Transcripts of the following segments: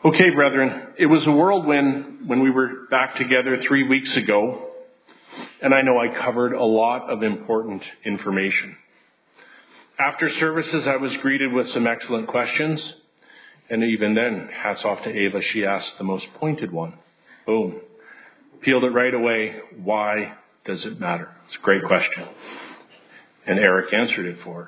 Okay, brethren, it was a whirlwind when we were back together 3 weeks ago, and I know I covered a lot of important information. After services, I was greeted with some excellent questions, and even then, hats off to Ava, she asked the most pointed one. Boom. Peeled it right away. Why does it matter? It's a great question. And Eric answered it for her.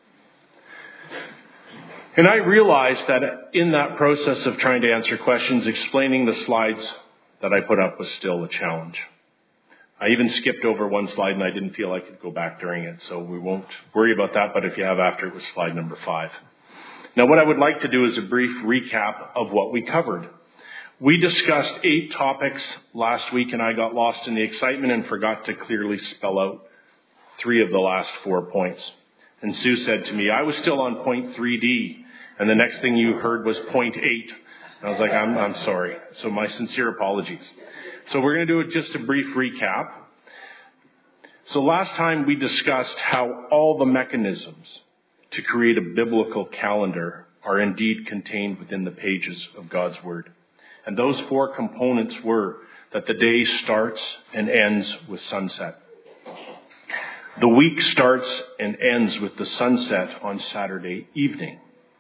And I realized that in that process of trying to answer questions, explaining the slides that I put up was still a challenge. I even skipped over one slide and I didn't feel I could go back during it, so we won't worry about that, but if you have after, it was slide number 5. Now what I would like to do is a brief recap of what we covered. We discussed 8 topics last week and I got lost in the excitement and forgot to clearly spell out 3 of the last 4 points. And Sue said to me, I was still on point 3D, and the next thing you heard was point 8. And I was like, I'm sorry. So my sincere apologies. So we're going to do just a brief recap. So last time we discussed how all the mechanisms to create a biblical calendar are indeed contained within the pages of God's Word. And those 4 components were that the day starts and ends with sunset. The week starts and ends with the sunset on Saturday evening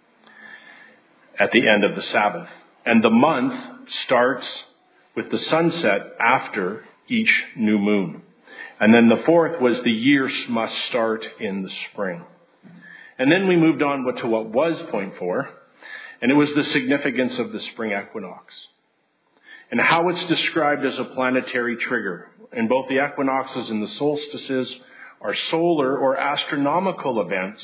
at the end of the Sabbath. And the month starts with the sunset after each new moon. And then the 4th was the year must start in the spring. And then we moved on to what was point 4, and it was the significance of the spring equinox and how it's described as a planetary trigger. And both the equinoxes and the solstices are solar or astronomical events,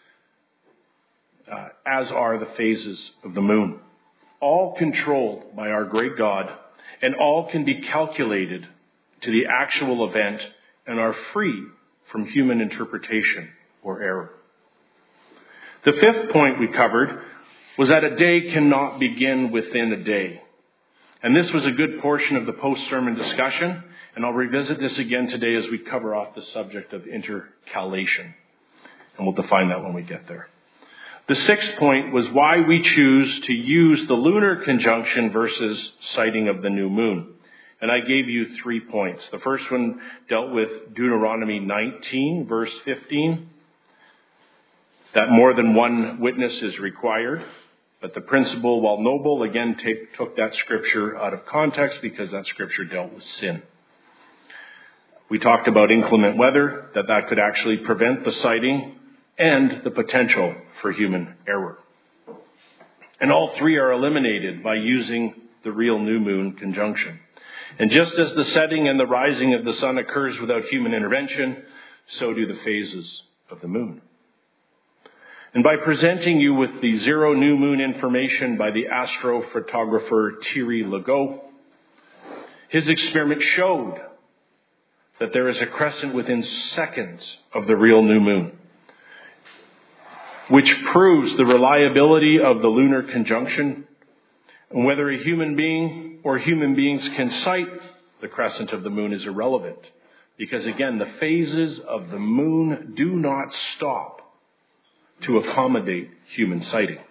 as are the phases of the moon, all controlled by our great God, and all can be calculated to the actual event and are free from human interpretation or error. The 5th point we covered was that a day cannot begin within a day. And this was a good portion of the post-sermon discussion, and I'll revisit this again today as we cover off the subject of intercalation. And we'll define that when we get there. The 6th point was why we choose to use the lunar conjunction versus sighting of the new moon. And I gave you 3 points. The first one dealt with Deuteronomy 19, verse 15, that more than one witness is required. But the principle, while noble, again took that scripture out of context because that scripture dealt with sin. We talked about inclement weather, that could actually prevent the sighting and the potential for human error. And all 3 are eliminated by using the real new moon conjunction. And just as the setting and the rising of the sun occurs without human intervention, so do the phases of the moon. And by presenting you with the zero new moon information by the astrophotographer Thierry Legault, his experiment showed that there is a crescent within seconds of the real new moon, which proves the reliability of the lunar conjunction and whether a human being or human beings can sight the crescent of the moon is irrelevant. Because again, the phases of the moon do not stop to accommodate human sighting.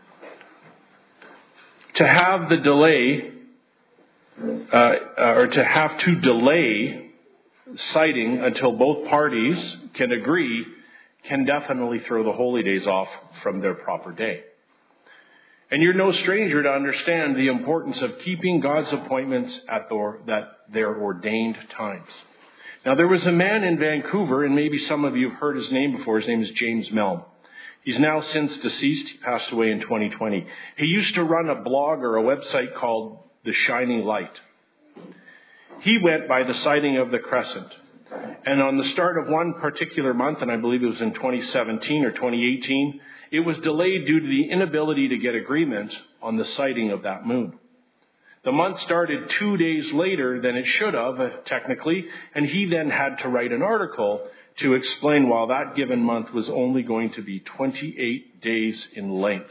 To have the delay, or to have to delay sighting until both parties can agree, can definitely throw the holy days off from their proper day. And you're no stranger to understand the importance of keeping God's appointments at their ordained times. Now, there was a man in Vancouver, and maybe some of you have heard his name before. His name is James Melm. He's now since deceased. He passed away in 2020. He used to run a blog or a website called The Shining Light. He went by the sighting of the crescent. And on the start of one particular month, and I believe it was in 2017 or 2018, it was delayed due to the inability to get agreement on the sighting of that moon. The month started 2 days later than it should have, technically, and he then had to write an article to explain why that given month was only going to be 28 days in length.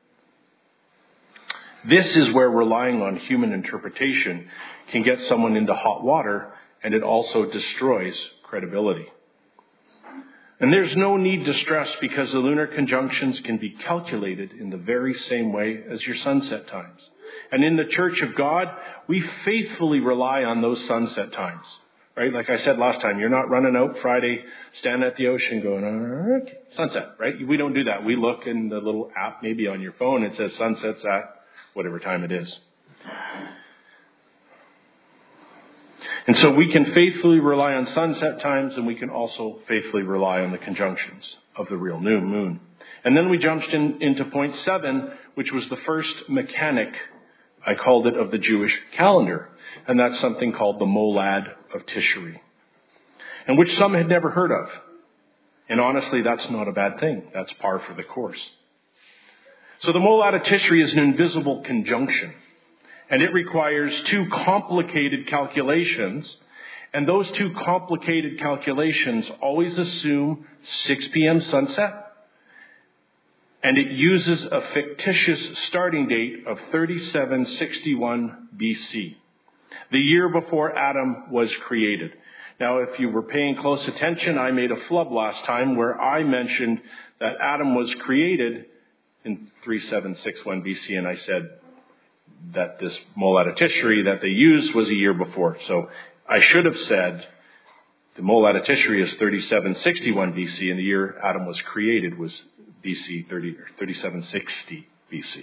This is where relying on human interpretation can get someone into hot water, and it also destroys credibility. And there's no need to stress because the lunar conjunctions can be calculated in the very same way as your sunset times. And in the Church of God, we faithfully rely on those sunset times. Right? Like I said last time, you're not running out Friday, standing at the ocean going, sunset, right? We don't do that. We look in the little app, maybe on your phone, it says sunsets at whatever time it is. And so we can faithfully rely on sunset times, and we can also faithfully rely on the conjunctions of the real new moon. And then we jumped into point 7, which was the first mechanic, I called it, of the Jewish calendar. And that's something called the Molad of Tishri, and which some had never heard of. And honestly, that's not a bad thing. That's par for the course. So the Molad of Tishri is an invisible conjunction, and it requires 2 complicated calculations. And those 2 complicated calculations always assume 6 p.m. sunset. And it uses a fictitious starting date of 3761 BC, the year before Adam was created. Now, if you were paying close attention, I made a flub last time where I mentioned that Adam was created in 3761 BC, and I said that this Molad of Tishri that they used was a year before. So I should have said the Molad of Tishri is 3761 BC, and the year Adam was created was BC 3760 BC.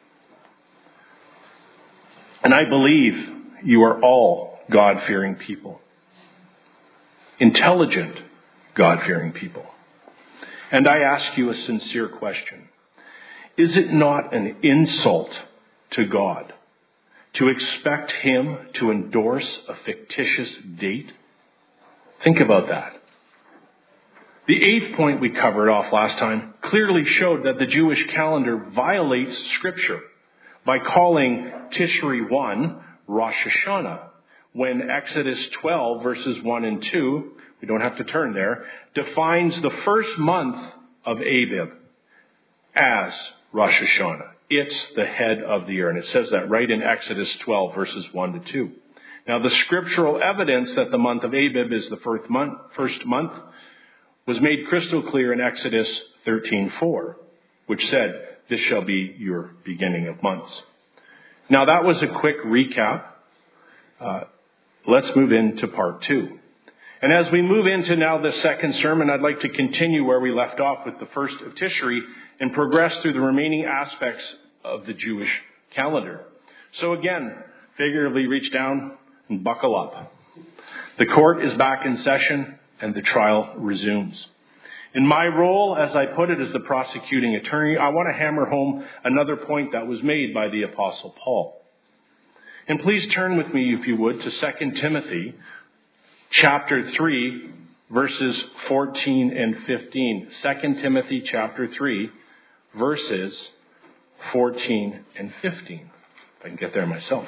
And I believe you are all God-fearing people. Intelligent, God-fearing people. And I ask you a sincere question. Is it not an insult to God to expect Him to endorse a fictitious date? Think about that. The 8th point we covered off last time clearly showed that the Jewish calendar violates Scripture by calling Tishri 1 Rosh Hashanah, when Exodus 12 verses 1 and 2, we don't have to turn there, defines the first month of Abib as Rosh Hashanah. It's the head of the year. And it says that right in Exodus 12 verses 1 to 2. Now, the scriptural evidence that the month of Abib is the first month was made crystal clear in Exodus 13:4, which said, "This shall be your beginning of months." Now, that was a quick recap. Let's move into part 2. And as we move into now the second sermon, I'd like to continue where we left off with the first of Tishri and progress through the remaining aspects of the Jewish calendar. So again, figuratively reach down and buckle up. The court is back in session and the trial resumes. In my role, as I put it, as the prosecuting attorney, I want to hammer home another point that was made by the Apostle Paul. And please turn with me, if you would, to 2 Timothy chapter 3, verses 14 and 15. 2 Timothy chapter 3, verses 14 and 15. If I can get there myself.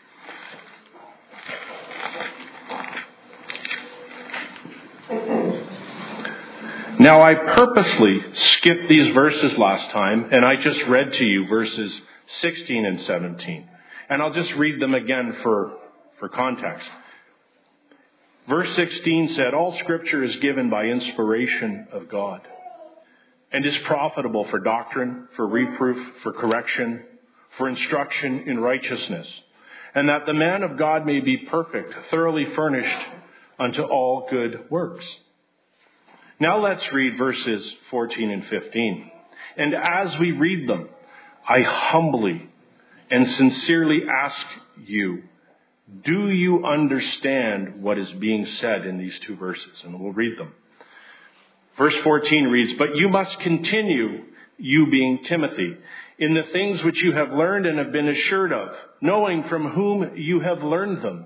Now, I purposely skipped these verses last time, and I just read to you verses 16 and 17. And I'll just read them again for context. Verse 16 said, "All Scripture is given by inspiration of God, and is profitable for doctrine, for reproof, for correction, for instruction in righteousness, and that the man of God may be perfect, thoroughly furnished unto all good works." Now let's read verses 14 and 15. And as we read them, I humbly and sincerely ask you, do you understand what is being said in these 2 verses? And we'll read them. Verse 14 reads, "But you must continue, you being Timothy, in the things which you have learned and have been assured of, knowing from whom you have learned them.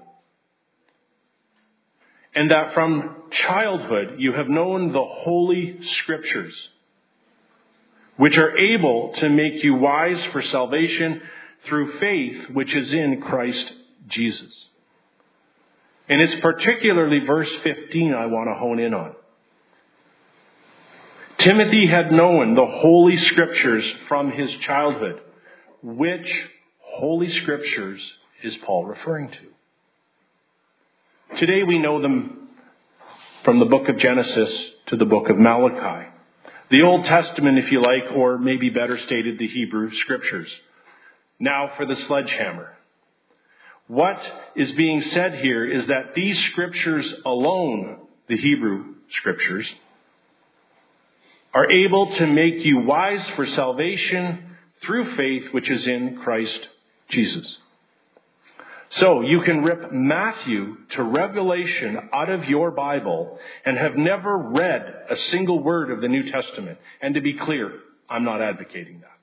And that from childhood you have known the Holy Scriptures, which are able to make you wise for salvation through faith which is in Christ Jesus." And it's particularly verse 15 I want to hone in on. Timothy had known the Holy Scriptures from his childhood. Which Holy Scriptures is Paul referring to? Today we know them from the book of Genesis to the book of Malachi. The Old Testament, if you like, or maybe better stated, the Hebrew Scriptures. Now for the sledgehammer. What is being said here is that these scriptures alone, the Hebrew scriptures, are able to make you wise for salvation through faith which is in Christ Jesus. So you can rip Matthew to Revelation out of your Bible and have never read a single word of the New Testament. And to be clear, I'm not advocating that.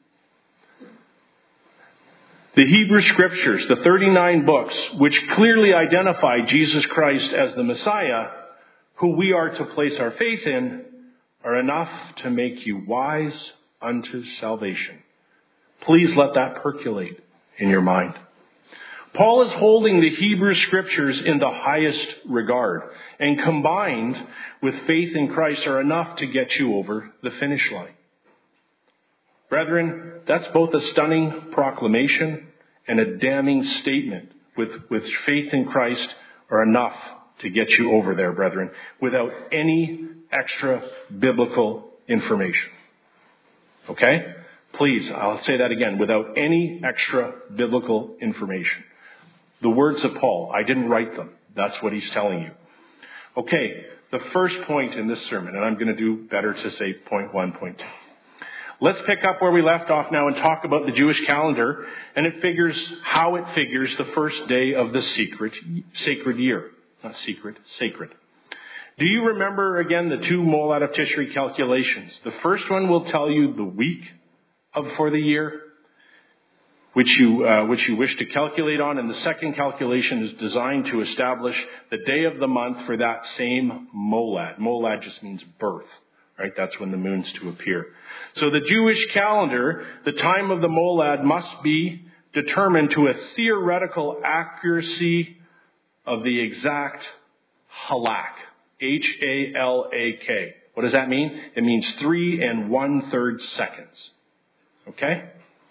The Hebrew Scriptures, the 39 books, which clearly identify Jesus Christ as the Messiah, who we are to place our faith in, are enough to make you wise unto salvation. Please let that percolate in your mind. Paul is holding the Hebrew Scriptures in the highest regard, and combined with faith in Christ are enough to get you over the finish line. Brethren, that's both a stunning proclamation and a damning statement. With faith in Christ are enough to get you over there, brethren, without any extra biblical information. Okay? Please, I'll say that again, without any extra biblical information. The words of Paul, I didn't write them. That's what he's telling you. Okay, the first point in this sermon, and I'm going to do better to say point 1, point 2. Let's pick up where we left off now and talk about the Jewish calendar, and how it figures the first day of the sacred year. Not secret, sacred. Do you remember, again, the 2 Molad of Tishri calculations? The first one will tell you the week for the year, which you wish to calculate on, and the second calculation is designed to establish the day of the month for that same Molad. Molad just means birth, right? That's when the moon's to appear. So the Jewish calendar, the time of the Molad must be determined to a theoretical accuracy of the exact halak, H-A-L-A-K. What does that mean? It means 3 1/3 seconds. Okay?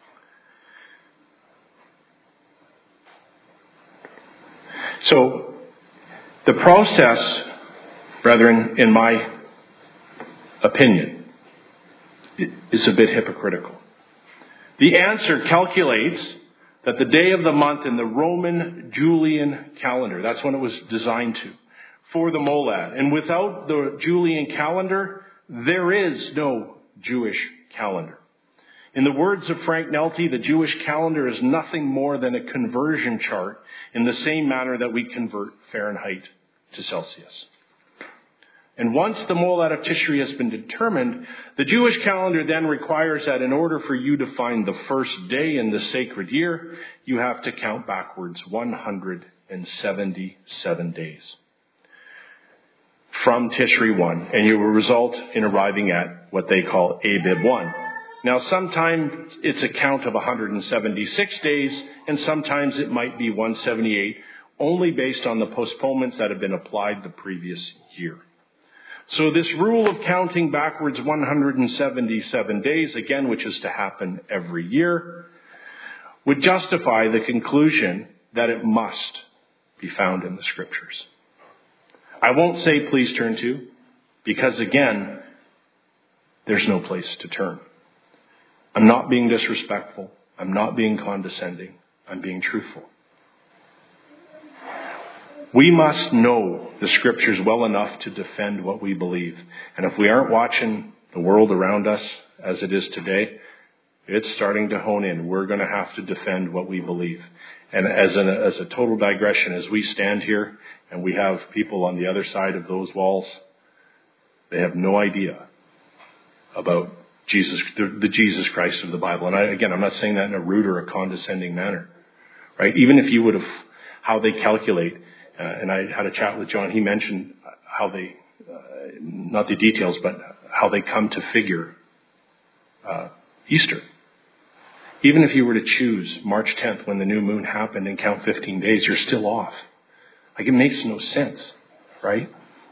So, the process, brethren, in my opinion, is a bit hypocritical. The answer calculates that the day of the month in the Roman Julian calendar, that's when it was designed to, for the Molad. And without the Julian calendar, there is no Jewish calendar. In the words of Frank Nelty, the Jewish calendar is nothing more than a conversion chart in the same manner that we convert Fahrenheit to Celsius. And once the Molad of Tishri has been determined, the Jewish calendar then requires that in order for you to find the first day in the sacred year, you have to count backwards 177 days from Tishri 1, and you will result in arriving at what they call Abib 1. Now, sometimes it's a count of 176 days, and sometimes it might be 178, only based on the postponements that have been applied the previous year. So this rule of counting backwards 177 days, again, which is to happen every year, would justify the conclusion that it must be found in the Scriptures. I won't say please turn to, because again, there's no place to turn. I'm not being disrespectful. I'm not being condescending. I'm being truthful. We must know the Scriptures well enough to defend what we believe. And if we aren't watching the world around us as it is today, it's starting to hone in. We're going to have to defend what we believe. And as a total digression, as we stand here and we have people on the other side of those walls, they have no idea about Jesus, the Jesus Christ of the Bible. And I'm not saying that in a rude or a condescending manner, right? Even if you would have, how they calculate, and I had a chat with John, he mentioned how they, not the details, but how they come to figure Easter. Even if you were to choose March 10th when the new moon happened and count 15 days, you're still off. Like, it makes no sense, right?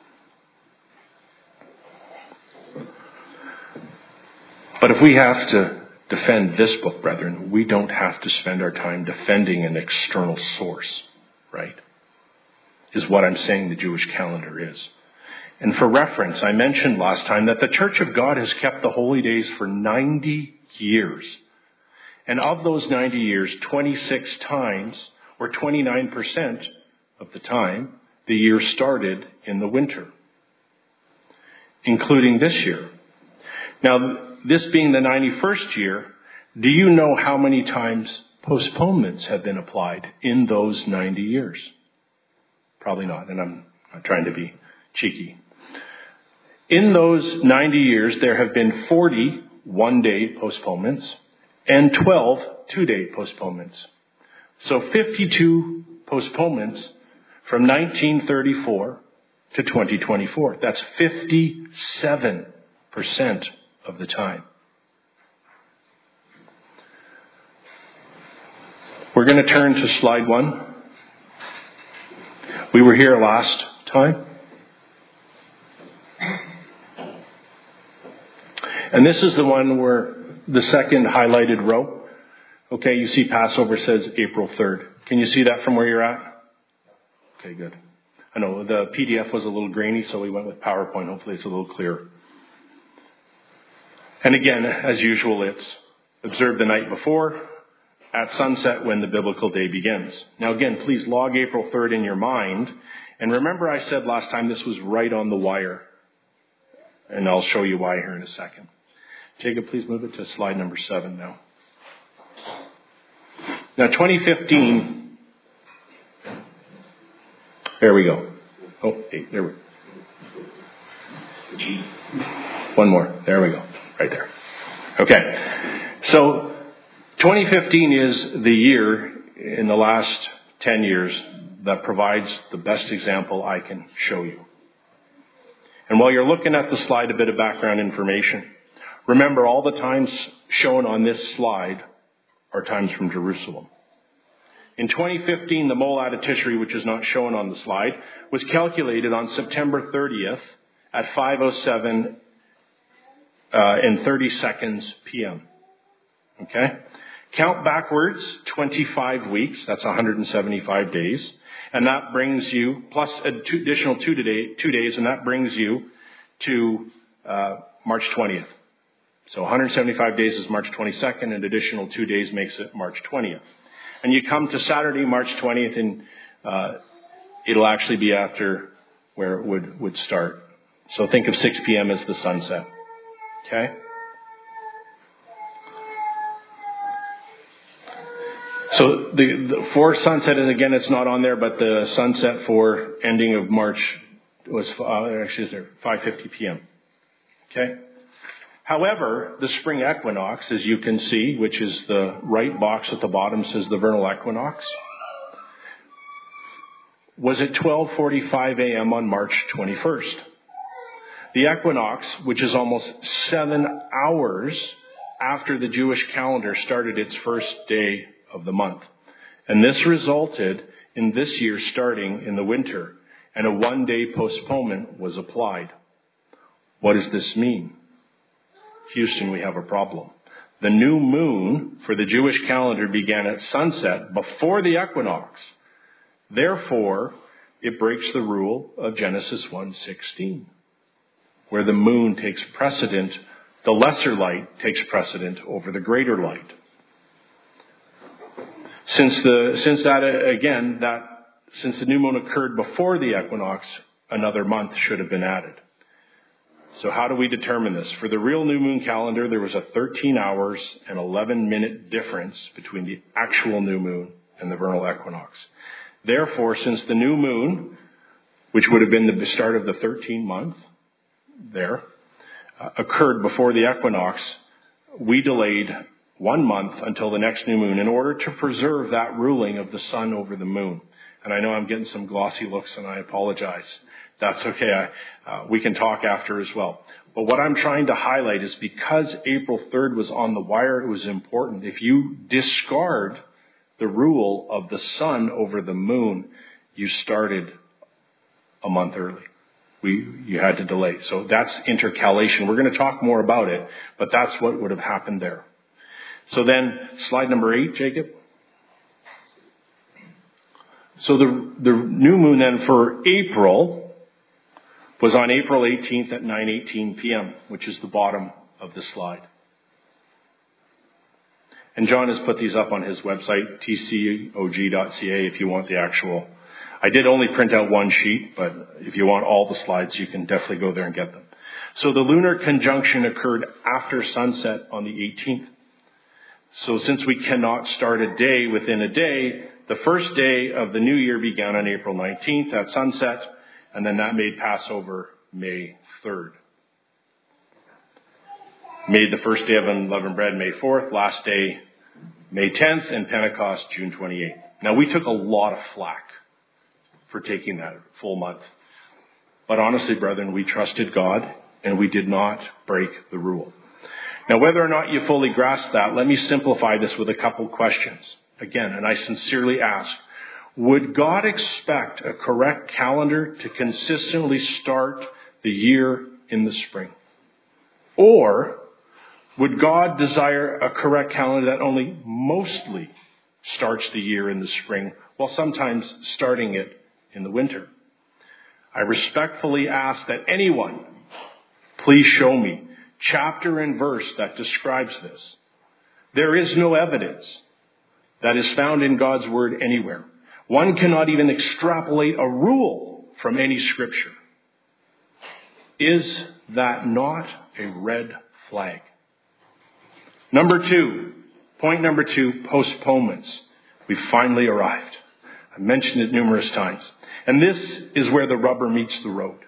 But if we have to defend this book, brethren, we don't have to spend our time defending an external source, right? Is what I'm saying the Jewish calendar is. And for reference, I mentioned last time that the Church of God has kept the holy days for 90 years. And of those 90 years, 26 times, or 29% of the time, the year started in the winter, including this year. Now, this being the 91st year, do you know how many times postponements have been applied in those 90 years? Probably not, and I'm not trying to be cheeky. In those 90 years, there have been 40 one-day postponements and 12 two-day postponements. So 52 postponements from 1934 to 2024. That's 57% of the time. We're going to turn to slide 1. We were here last time. And this is the one where the second highlighted row. Okay, you see Passover says April 3rd. Can you see that from where you're at? Okay, good. I know the PDF was a little grainy, so we went with PowerPoint. Hopefully it's a little clearer. And again, as usual, it's observed the night before at sunset when the biblical day begins. Now again, please log April 3rd in your mind. And remember I said last time this was right on the wire. And I'll show you why here in a second. Jacob, please move it to slide number 7 now. Now 2015, there we go. Oh, 8, there we go. One more, there we go, right there. Okay, so 2015 is the year in the last 10 years that provides the best example I can show you. And while you're looking at the slide, a bit of background information. Remember, all the times shown on this slide are times from Jerusalem. In 2015, the Molad Tishri, which is not shown on the slide, was calculated on September 30th at 5:07 and 30 seconds p.m. Okay? Count backwards 25 weeks, that's 175 days, and that brings you, plus additional two days, and that brings you to March 20th. So 175 days is March 22nd, and additional 2 days makes it March 20th. And you come to Saturday, March 20th, and it'll actually be after where it would start. So think of 6 p.m. as the sunset. Okay? So the for sunset, and again, it's not on there, but the sunset for ending of March was actually is there 5:50 p.m. Okay. However, the spring equinox, as you can see, which is the right box at the bottom, says the vernal equinox, was at 12:45 a.m. on March 21st. The equinox, which is almost 7 hours after the Jewish calendar started its first day of the month. And this resulted in this year starting in the winter, and a 1-day postponement was applied. What does this mean? Houston, we have a problem. The new moon for the Jewish calendar began at sunset before the equinox. Therefore, it breaks the rule of Genesis 1:16, where the moon takes precedent, the lesser light takes precedent over the greater light. Since the new moon occurred before the equinox, another month should have been added. So how do we determine this? For the real new moon calendar, there was a 13 hours and 11-minute difference between the actual new moon and the vernal equinox. Therefore, since the new moon, which would have been the start of the 13th month there, occurred before the equinox, we delayed 1 month until the next new moon in order to preserve that ruling of the sun over the moon. And I know I'm getting some glossy looks, and I apologize. That's okay. We can talk after as well. But what I'm trying to highlight is because April 3rd was on the wire, it was important. If you discard the rule of the sun over the moon, you started a month early. You had to delay. So that's intercalation. We're going to talk more about it, but that's what would have happened there. So then, slide number 8, Jacob. So the new moon then for April was on April 18th at 9:18 p.m., which is the bottom of the slide. And John has put these up on his website, tcog.ca, if you want the actual. I did only print out one sheet, but if you want all the slides, you can definitely go there and get them. So the lunar conjunction occurred after sunset on the 18th. So since we cannot start a day within a day, the first day of the new year began on April 19th at sunset, and then that made Passover May 3rd. Made the first day of unleavened bread May 4th, last day May 10th, and Pentecost June 28th. Now we took a lot of flack for taking that full month. But honestly, brethren, we trusted God and we did not break the rule. Now, whether or not you fully grasp that, let me simplify this with a couple questions. Again, and I sincerely ask, would God expect a correct calendar to consistently start the year in the spring? Or would God desire a correct calendar that only mostly starts the year in the spring, while sometimes starting it in the winter? I respectfully ask that anyone please show me chapter and verse that describes this. There is no evidence that is found in God's word anywhere. One cannot even extrapolate a rule from any scripture. Is that not a red flag? Point number two, postponements. We finally arrived. I mentioned it numerous times. And this is where the rubber meets the road.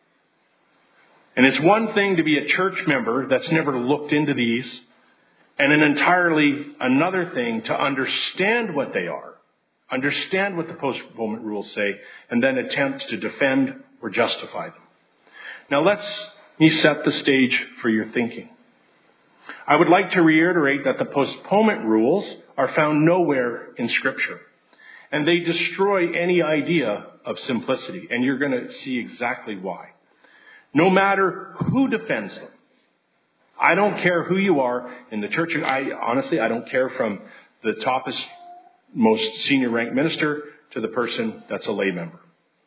And it's one thing to be a church member that's never looked into these, and an entirely another thing to understand what they are, understand what the postponement rules say, and then attempt to defend or justify them. Now let me set the stage for your thinking. I would like to reiterate that the postponement rules are found nowhere in Scripture. And they destroy any idea of simplicity. And you're going to see exactly why. No matter who defends them. I don't care who you are in the church. I don't care from the toppest, most senior ranked minister to the person that's a lay member.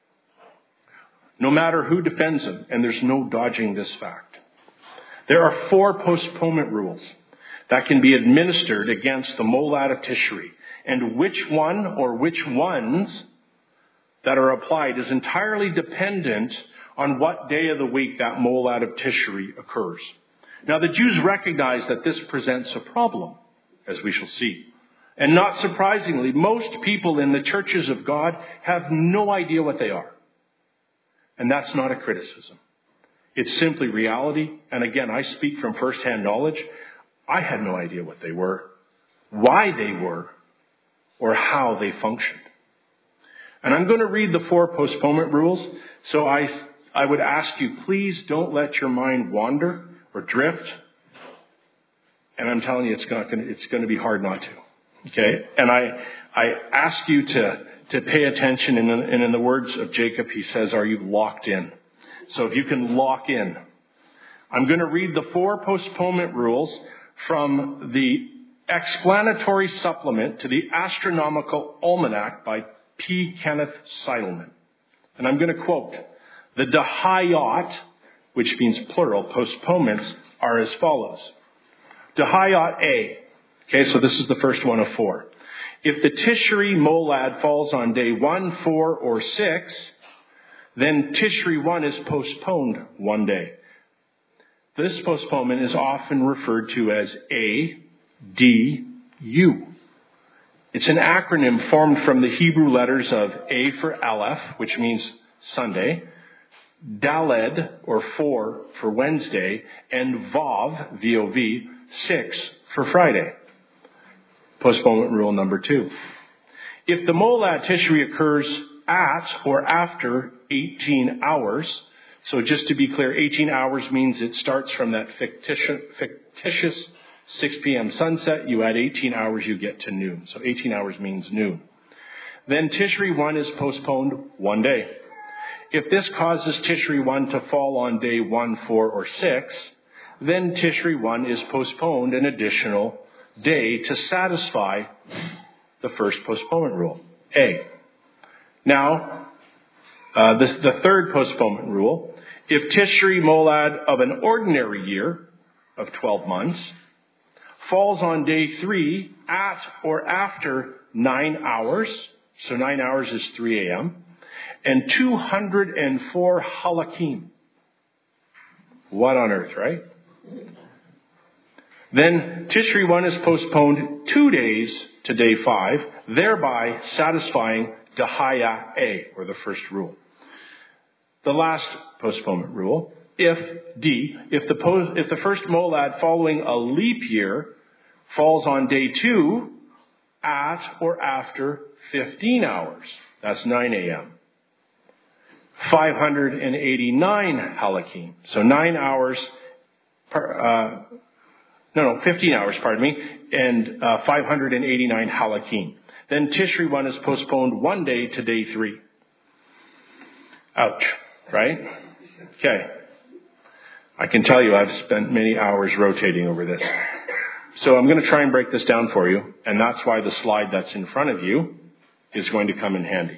No matter who defends them, and there's no dodging this fact. There are 4 postponement rules that can be administered against the Molad of Tishri. And which one or which ones that are applied is entirely dependent on what day of the week that Molad of Tishri occurs. Now, the Jews recognize that this presents a problem, as we shall see. And not surprisingly, most people in the churches of God have no idea what they are. And that's not a criticism. It's simply reality. And again, I speak from firsthand knowledge. I had no idea what they were, why they were, or how they functioned. And I'm going to read the 4 postponement rules. So I would ask you, please don't let your mind wander or drift. And I'm telling you, it's going to be hard not to. Okay? And I ask you to pay attention. And in the words of Jacob, he says, are you locked in? So if you can lock in. I'm going to read the 4 postponement rules from the explanatory supplement to the Astronomical Almanac by P. Kenneth Seidelman. And I'm going to quote, the Dahayot, which means plural, postponements are as follows. Dahayot A. Okay, so this is the first one of 4. If the Tishri Molad falls on day 1, 4, or 6, then Tishri 1 is postponed one day. This postponement is often referred to as ADU. It's an acronym formed from the Hebrew letters of A for Aleph, which means Sunday, Daled, or 4, for Wednesday, and Vav, V-O-V, 6, for Friday. Postponement rule number 2. If the Molad Tishri occurs at or after 18 hours, so just to be clear, 18 hours means it starts from that fictitious 6 p.m. sunset. You add 18 hours, you get to noon. So 18 hours means noon. Then Tishri 1 is postponed one day. If this causes Tishri 1 to fall on day 1, 4, or 6, then Tishri 1 is postponed an additional day to satisfy the first postponement rule, A. Now, the third postponement rule, if Tishri Molad of an ordinary year of 12 months falls on day 3 at or after 9 hours, so 9 hours is 3 a.m., and 204 halakim. What on earth, right? Then Tishri 1 is postponed 2 days to day 5, thereby satisfying Dahaya A, or the first rule. The last postponement rule, if the first molad following a leap year falls on day 2 at or after 15 hours, that's 9 a.m., 589 halakim, so 9 hours, 15 hours, and 589 halakim. Then Tishri 1 is postponed 1 day to day 3. Ouch, right? Okay. I can tell you I've spent many hours rotating over this. So I'm going to try and break this down for you, and that's why the slide that's in front of you is going to come in handy.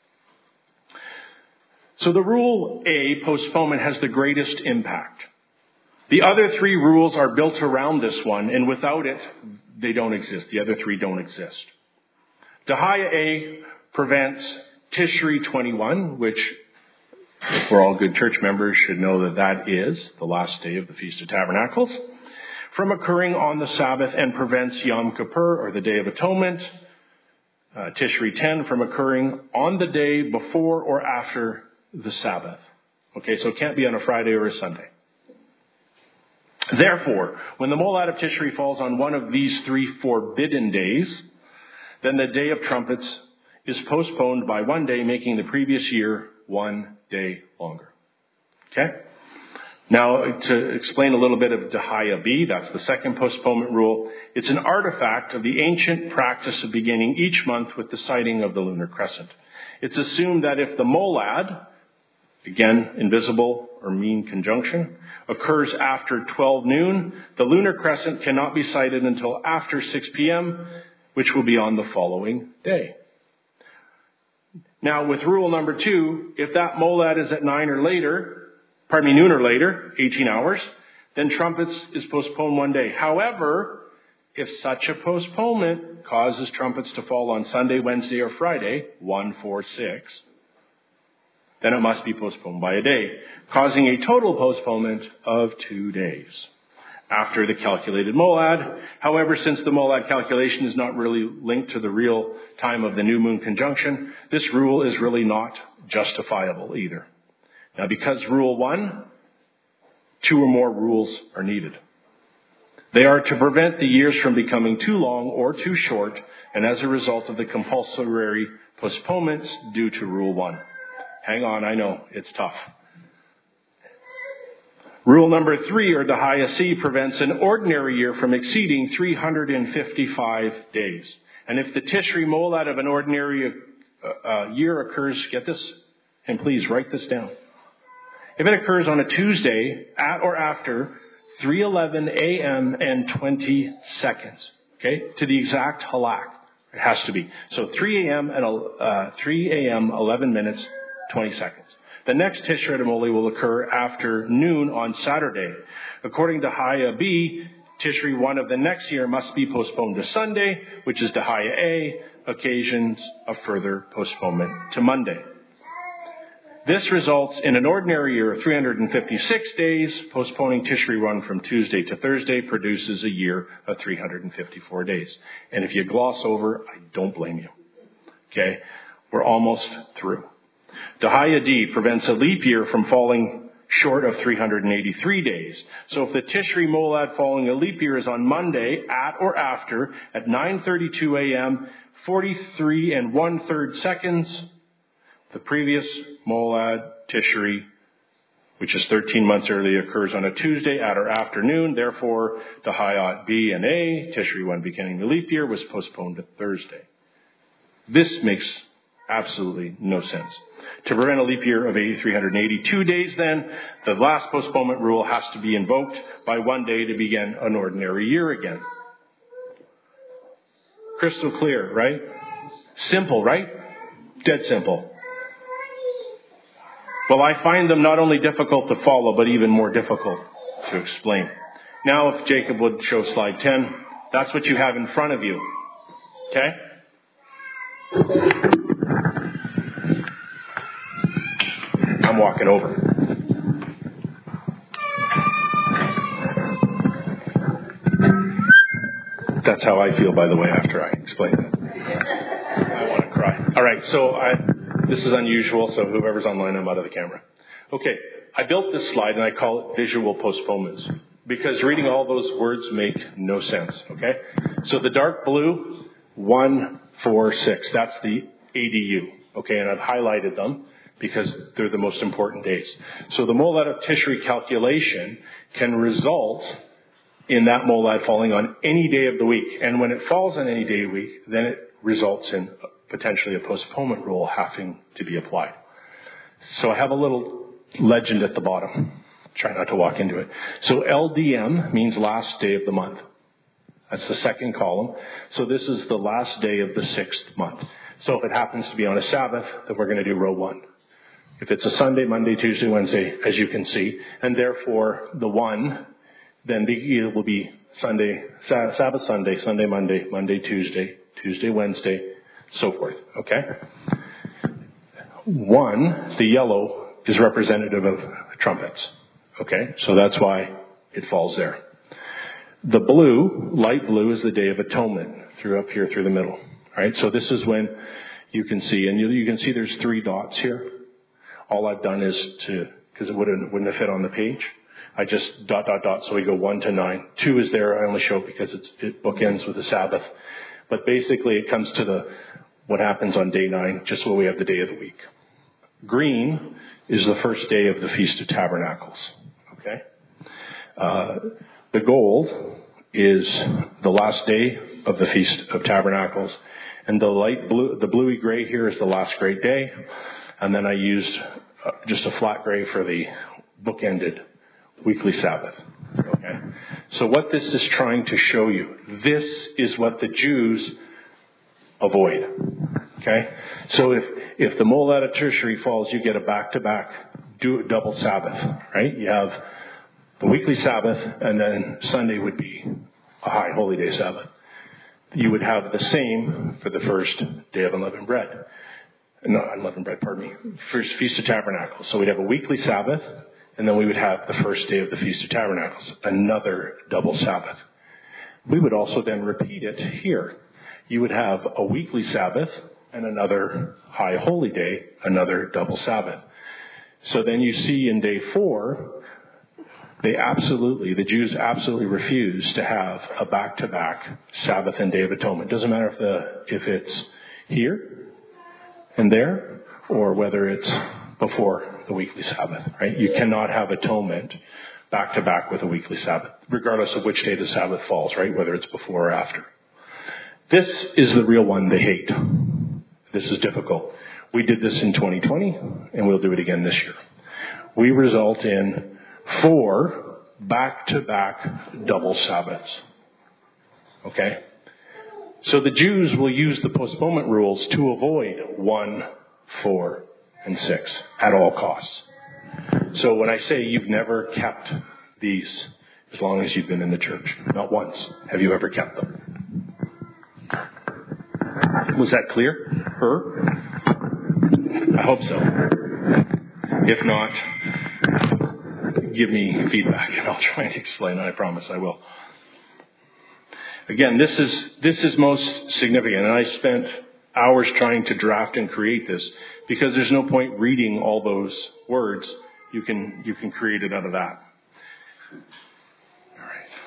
So the rule A, postponement, has the greatest impact. The other 3 rules are built around this one, and without it, they don't exist. The other 3 don't exist. Dahaya A prevents Tishri 21, which, if we're all good church members, should know that is the last day of the Feast of Tabernacles, from occurring on the Sabbath, and prevents Yom Kippur, or the Day of Atonement, Tishri 10, from occurring on the day before or after the Sabbath. Okay, so it can't be on a Friday or a Sunday. Therefore, when the molad of Tishri falls on one of these 3 forbidden days, then the Day of Trumpets is postponed by 1 day, making the previous year 1 day longer. Okay? Now, to explain a little bit of Dahaya B, that's the second postponement rule. It's an artifact of the ancient practice of beginning each month with the sighting of the lunar crescent. It's assumed that if the molad, again, invisible or mean conjunction, occurs after 12 noon, the lunar crescent cannot be sighted until after 6 p.m., which will be on the following day. Now, with rule number 2, if that molad is at noon or later, 18 hours, then trumpets is postponed 1 day. However, if such a postponement causes trumpets to fall on Sunday, Wednesday, or Friday, 1, 4, 6, then it must be postponed by a day, causing a total postponement of 2 days after the calculated molad. However, since the molad calculation is not really linked to the real time of the new moon conjunction, this rule is really not justifiable either. Now, because rule 1, 2 or more rules are needed. They are to prevent the years from becoming too long or too short, and as a result of the compulsory postponements due to rule 1. Hang on, I know, it's tough. Rule number 3, or Dahaya C, prevents an ordinary year from exceeding 355 days. And if the Tishri molad of an ordinary year occurs, get this, and please write this down. If it occurs on a Tuesday at or after 3:11 a.m. and 20 seconds, okay, to the exact halak, it has to be. So 3 a.m. 11 minutes, 20 seconds. The next Tishri Moli will occur after noon on Saturday. According to Dahaya B, Tishri 1 of the next year must be postponed to Sunday, which is Dahaya A, occasions a further postponement to Monday. This results in an ordinary year of 356 days. Postponing Tishri 1 from Tuesday to Thursday produces a year of 354 days. And if you gloss over, I don't blame you. Okay? We're almost through. Dahaya D prevents a leap year from falling short of 383 days. So if the Tishri molad following a leap year is on Monday at or after at 9:32 a.m., 43 1/3 seconds, the previous molad Tishri, which is 13 months early, occurs on a Tuesday at or afternoon. Therefore, Dahaya B and A, Tishri 1 beginning the leap year, was postponed to Thursday. This makes absolutely no sense. To prevent a leap year of 382 days, then, the last postponement rule has to be invoked by 1 day to begin an ordinary year again. Crystal clear, right? Simple, right? Dead simple. Well, I find them not only difficult to follow, but even more difficult to explain. Now, if Jacob would show slide 10. That's what you have in front of you. Okay? I'm walking over. That's how I feel, by the way, after I explain that. I want to cry. All right, so this is unusual, so whoever's online, I'm out of the camera. Okay, I built this slide, and I call it visual postponements, because reading all those words make no sense, okay? So the dark blue, 1, 4, 6, that's the ADU, okay? And I've highlighted them because they're the most important days. So the molad of Tishri calculation can result in that molad falling on any day of the week. And when it falls on any day of the week, then it results in potentially a postponement rule having to be applied. So I have a little legend at the bottom. Try not to walk into it. So LDM means last day of the month. That's the second column. So this is the last day of the 6th month. So if it happens to be on a Sabbath, then we're going to do row 1. If it's a Sunday, Monday, Tuesday, Wednesday, as you can see, and therefore the 1, then it will be Sunday, Sabbath, Sunday, Sunday, Monday, Monday, Tuesday, Tuesday, Wednesday, so forth. Okay? 1, the yellow, is representative of trumpets. Okay? So that's why it falls there. The blue, light blue, is the Day of Atonement through up here through the middle. Right? So this is when you can see, and you can see there's 3 dots here. All I've done is because it wouldn't have fit on the page, I just ... so we go 1 to 9. 2 is there, I only show it because it bookends with the Sabbath. But basically it comes to what happens on day 9, just where we have the day of the week. Green is the first day of the Feast of Tabernacles. Okay? The gold is the last day of the Feast of Tabernacles. And the light blue, the bluey gray here is the last great day. And then I used just a flat gray for the bookended weekly Sabbath. Okay? So what this is trying to show you, this is what the Jews avoid. Okay? So if the molad of Tishri falls, you get a back-to-back double Sabbath, right? You have the weekly Sabbath, and then Sunday would be a high holy day Sabbath. You would have the same for the first day of unleavened bread. Not unleavened bread, pardon me. First Feast of Tabernacles. So we'd have a weekly Sabbath, and then we would have the first day of the Feast of Tabernacles, another double Sabbath. We would also then repeat it here. You would have a weekly Sabbath and another high holy day, another double Sabbath. So then you see in day 4, the Jews absolutely refuse to have a back-to-back Sabbath and Day of Atonement. Doesn't matter if it's here and there, or whether it's before the weekly Sabbath, right? You cannot have atonement back-to-back with a weekly Sabbath, regardless of which day the Sabbath falls, right? Whether it's before or after. This is the real one they hate. This is difficult. We did this in 2020, and we'll do it again this year. We result in 4 back-to-back double Sabbaths. Okay? So the Jews will use the postponement rules to avoid 1, 4, and 6 at all costs. So when I say you've never kept these as long as you've been in the church, not once have you ever kept them. Was that clear? I hope so. If not, give me feedback and I'll try and explain it. I promise I will. Again, this is most significant, and I spent hours trying to draft and create this because there's no point reading all those words. You can create it out of that. All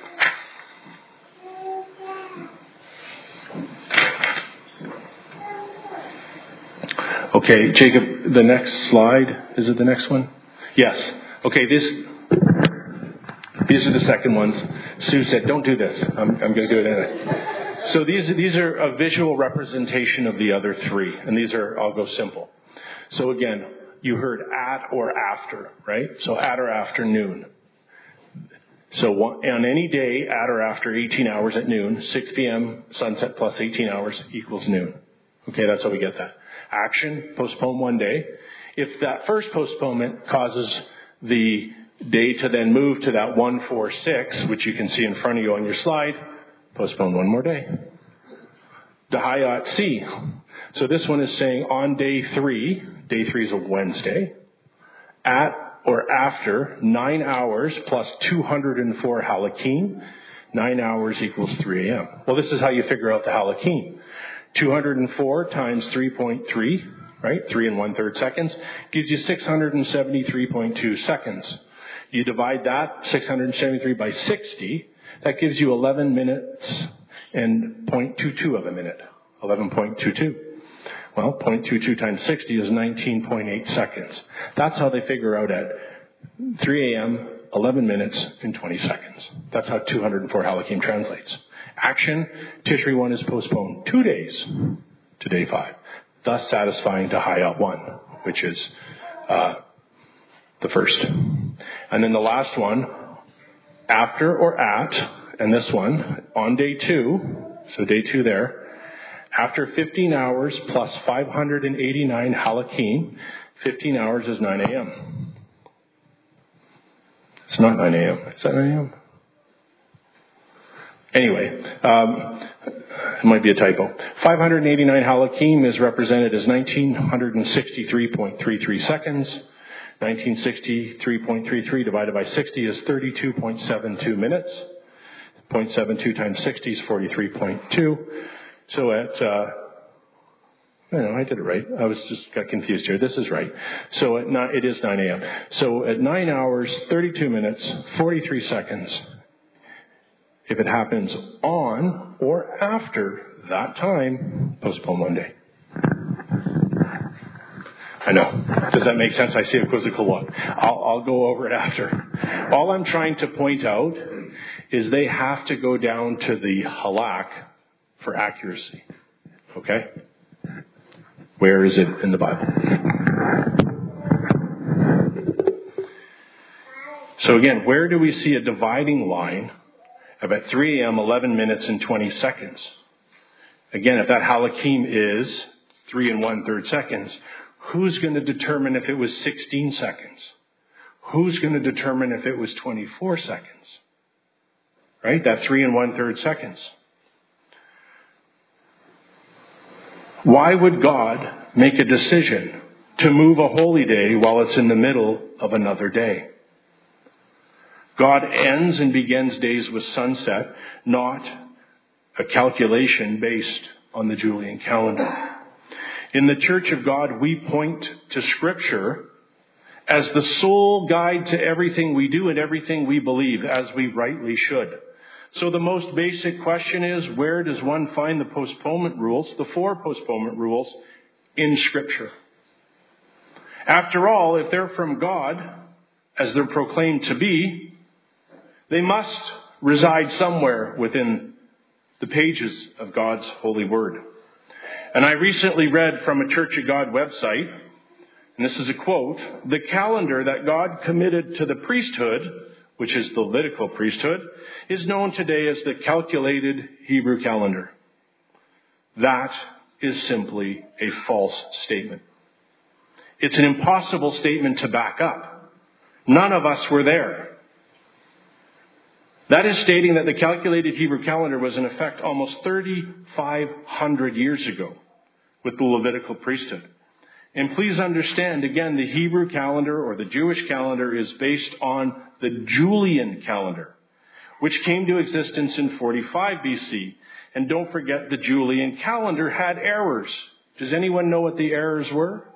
right. Okay, Jacob, the next slide. Is it the next one? Yes. Okay, these are the second ones. Sue said, don't do this. I'm going to do it anyway. So these are a visual representation of the other 3. And I'll go simple. So again, you heard at or after, right? So at or after noon. So on any day, at or after 18 hours at noon, 6 p.m. sunset plus 18 hours equals noon. Okay, that's how we get that. Action, postpone 1 day. If that first postponement causes the day to then move to that 146, which you can see in front of you on your slide, Postpone one more day. Dahayat C. So this one is saying on day 3 is a Wednesday, at or after 9 hours plus 204 halakim, 9 hours equals 3 a.m. Well, this is how you figure out the halakim. 204 times 3.3, right? 3 1/3 seconds gives you 673.2 seconds. You divide that 673 by 60, that gives you 11 minutes and 0.22 of a minute. 11.22. Well, 0.22 times 60 is 19.8 seconds. That's how they figure out at 3 a.m., 11 minutes and 20 seconds. That's how 204 halakim translates. Action, Tishri 1 is postponed 2 days to day 5, thus satisfying Dahayat 1, which is the first. And then the last one, after or at, and this one, on day 2, so day 2 there, after 15 hours plus 589 halakim, 15 hours is 9 a.m. It's not 9 a.m. Is that 9 a.m.? Anyway, it might be a typo. 589 halakim is represented as 1963.33 seconds. 1963.33 divided by 60 is 32.72 minutes. 0.72 times 60 is 43.2. So at, I did it right. I got confused here. This is right. So it is 9 a.m. So at 9 hours, 32 minutes, 43 seconds, if it happens on or after that time, postpone one day. I know. Does that make sense? I see a quizzical look. I'll go over it after. All I'm trying to point out is they have to go down to the halak for accuracy. Okay? Where is it in the Bible? So again, where do we see a dividing line of at 3 a.m., 11 minutes and 20 seconds? Again, if that halakim is 3 1/3 seconds, who's going to determine if it was 16 seconds? Who's going to determine if it was 24 seconds? Right? That 3 1/3 seconds. Why would God make a decision to move a holy day while it's in the middle of another day? God ends and begins days with sunset, not a calculation based on the Julian calendar. In the Church of God, we point to Scripture as the sole guide to everything we do and everything we believe, as we rightly should. So the most basic question is, where does one find the postponement rules, the 4 postponement rules, in Scripture? After all, if they're from God, as they're proclaimed to be, they must reside somewhere within the pages of God's holy word. And I recently read from a Church of God website, and this is a quote, "The calendar that God committed to the priesthood, which is the Levitical priesthood, is known today as the calculated Hebrew calendar." That is simply a false statement. It's an impossible statement to back up. None of us were there. That is stating that the calculated Hebrew calendar was in effect almost 3,500 years ago with the Levitical priesthood. And please understand, again, the Hebrew calendar or the Jewish calendar is based on the Julian calendar, which came to existence in 45 BC. And don't forget, the Julian calendar had errors. Does anyone know what the errors were?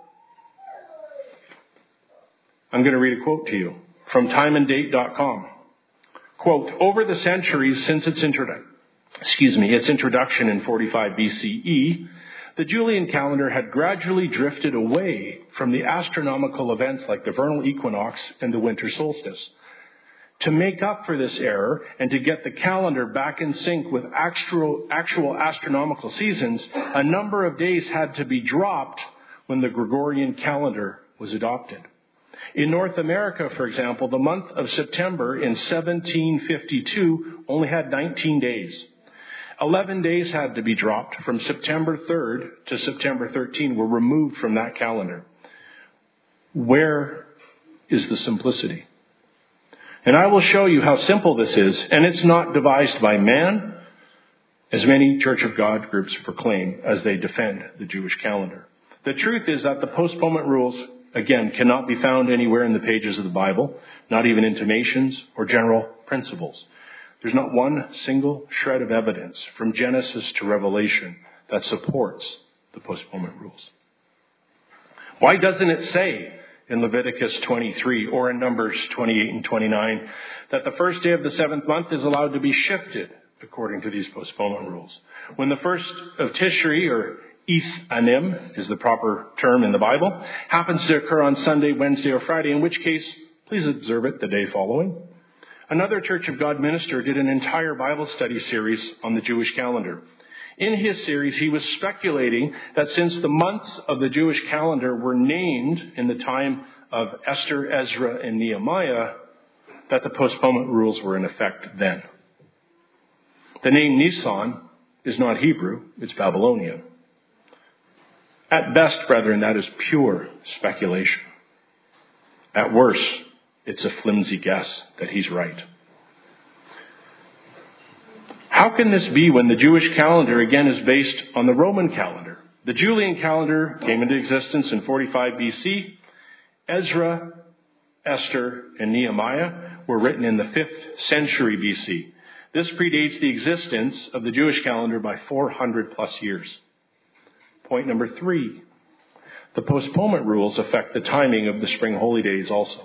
I'm going to read a quote to you from timeanddate.com. Quote, "Over the centuries since its introduction in 45 BCE, the Julian calendar had gradually drifted away from the astronomical events like the vernal equinox and the winter solstice. To make up for this error and to get the calendar back in sync with actual astronomical seasons, a number of days had to be dropped when the Gregorian calendar was adopted. In North America, for example, the month of September in 1752 only had 19 days. 11 days had to be dropped from September 3rd to September 13 were removed from that calendar. Where is the simplicity? And I will show you how simple this is, and it's not devised by man, as many Church of God groups proclaim as they defend the Jewish calendar. The truth is that the postponement rules, again, cannot be found anywhere in the pages of the Bible, not even intimations or general principles. There's not one single shred of evidence from Genesis to Revelation that supports the postponement rules. Why doesn't it say in Leviticus 23 or in Numbers 28 and 29 that the first day of the seventh month is allowed to be shifted according to these postponement rules? When the first of Tishri, or Eth Anim is the proper term in the Bible, happens to occur on Sunday, Wednesday, or Friday, in which case, please observe it the day following. Another Church of God minister did an entire Bible study series on the Jewish calendar. In his series, he was speculating that since the months of the Jewish calendar were named in the time of Esther, Ezra, and Nehemiah, that the postponement rules were in effect then. The name Nisan is not Hebrew, it's Babylonian. At best, brethren, that is pure speculation. At worst, it's a flimsy guess that he's right. How can this be when the Jewish calendar, again, is based on the Roman calendar? The Julian calendar came into existence in 45 BC. Ezra, Esther, and Nehemiah were written in the 5th century BC. This predates the existence of the Jewish calendar by 400 plus years. Point number 3. The postponement rules affect the timing of the spring holy days also.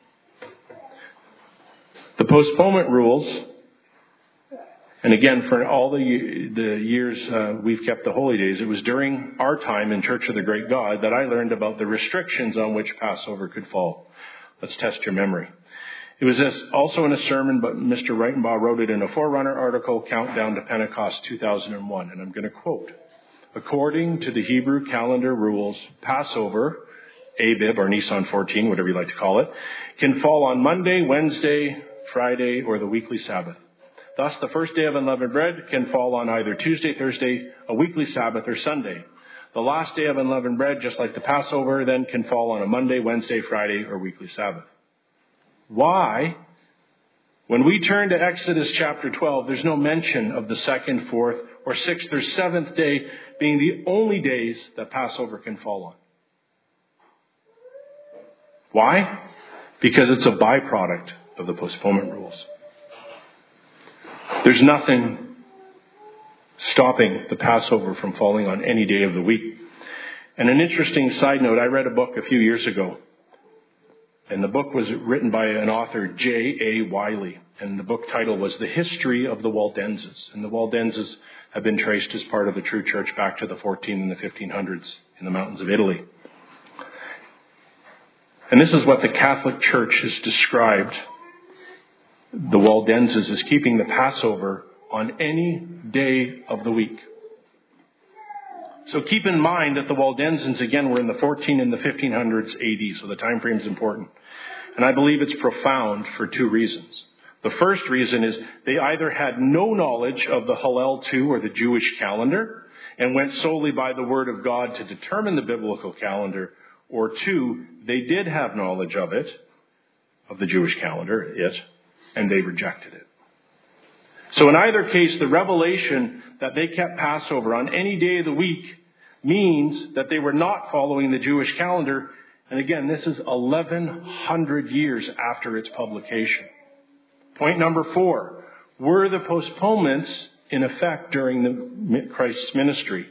The postponement rules, and again, for all the years we've kept the holy days, it was during our time in Church of the Great God that I learned about the restrictions on which Passover could fall. Let's test your memory. It was also in a sermon, but Mr. Reitenbaugh wrote it in a Forerunner article, Countdown to Pentecost 2001, and I'm going to quote. According to the Hebrew calendar rules, Passover, Abib, or Nisan 14, whatever you like to call it, can fall on Monday, Wednesday, Friday, or the weekly Sabbath. Thus, the first day of unleavened bread can fall on either Tuesday, Thursday, a weekly Sabbath, or Sunday. The last day of unleavened bread, just like the Passover, then can fall on a Monday, Wednesday, Friday, or weekly Sabbath. Why? When we turn to Exodus chapter 12, there's no mention of the 2nd, 4th, or 6th, or 7th day being the only days that Passover can fall on. Why? Because it's a byproduct of the postponement rules. There's nothing stopping the Passover from falling on any day of the week. And an interesting side note, I read a book a few years ago. And the book was written by an author, J.A. Wiley. And the book title was The History of the Waldenses. And the Waldenses have been traced as part of the true church back to the 14 and the 1500s in the mountains of Italy. And this is what the Catholic Church has described the Waldenses as keeping the Passover on any day of the week. So keep in mind that the Waldenses, again, were in the 14 and the 1500s AD, so the time frame is important. And I believe it's profound for 2 reasons. The first reason is they either had no knowledge of the Hallel 2 or the Jewish calendar and went solely by the word of God to determine the biblical calendar, or 2, they did have knowledge of it, of the Jewish calendar, and they rejected it. So in either case, the revelation that they kept Passover on any day of the week means that they were not following the Jewish calendar. And again, this is 1,100 years after its publication. Point number 4. Were the postponements in effect during Christ's ministry?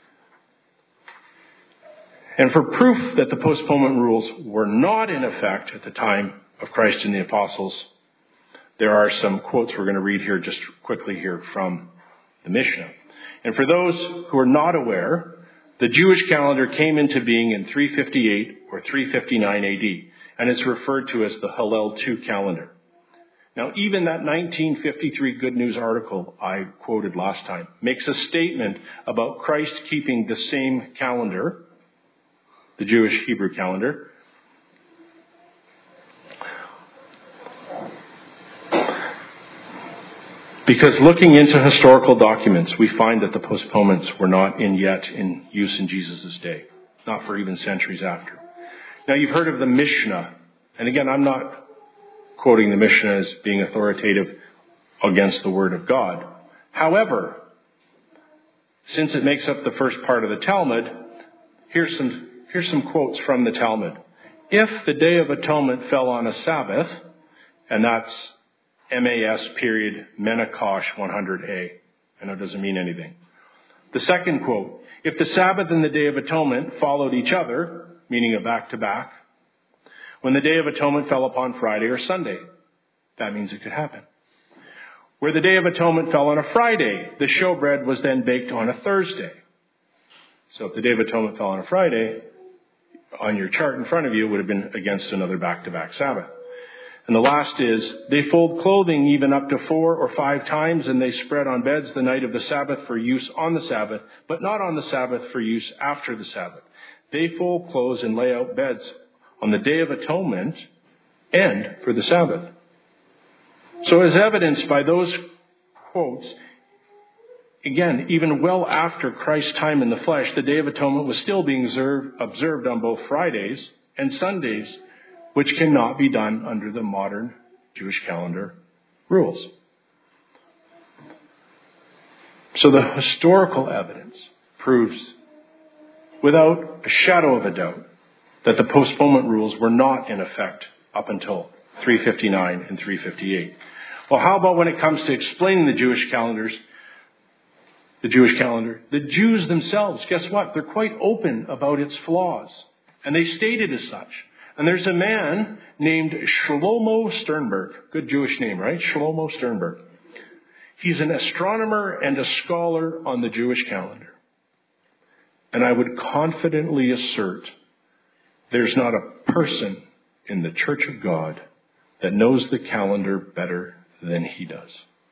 And for proof that the postponement rules were not in effect at the time of Christ and the apostles, there are some quotes we're going to read here just quickly here from the Mishnah. And for those who are not aware, the Jewish calendar came into being in 358 or 359 AD, and it's referred to as the Hallel 2 calendar. Now, even that 1953 Good News article I quoted last time makes a statement about Christ keeping the same calendar, the Jewish Hebrew calendar. Because looking into historical documents, we find that the postponements were not yet in use in Jesus' day, not for even centuries after. Now, you've heard of the Mishnah. And again, I'm not quoting the Mishnah as being authoritative against the Word of God. However, since it makes up the first part of the Talmud, here's some quotes from the Talmud. If the Day of Atonement fell on a Sabbath, and that's MAS period Menakosh 100A. I know it doesn't mean anything. The second quote, if the Sabbath and the Day of Atonement followed each other, meaning a back-to-back, when the Day of Atonement fell upon Friday or Sunday, that means it could happen. Where the Day of Atonement fell on a Friday, the showbread was then baked on a Thursday. So if the Day of Atonement fell on a Friday, on your chart in front of you, it would have been against another back-to-back Sabbath. And the last is, they fold clothing even up to 4 or 5 times, and they spread on beds the night of the Sabbath for use on the Sabbath, but not on the Sabbath for use after the Sabbath. They fold clothes and lay out beds on the Day of Atonement and for the Sabbath. So as evidenced by those quotes, again, even well after Christ's time in the flesh, the Day of Atonement was still being observed on both Fridays and Sundays, which cannot be done under the modern Jewish calendar rules. So the historical evidence proves, without a shadow of a doubt, that the postponement rules were not in effect up until 359 and 358. Well, how about when it comes to explaining the Jewish calendar? The Jews themselves, guess what? They're quite open about its flaws. And they stated as such. And there's a man named Shlomo Sternberg. Good Jewish name, right? Shlomo Sternberg. He's an astronomer and a scholar on the Jewish calendar. And I would confidently assert there's not a person in the Church of God that knows the calendar better than he does.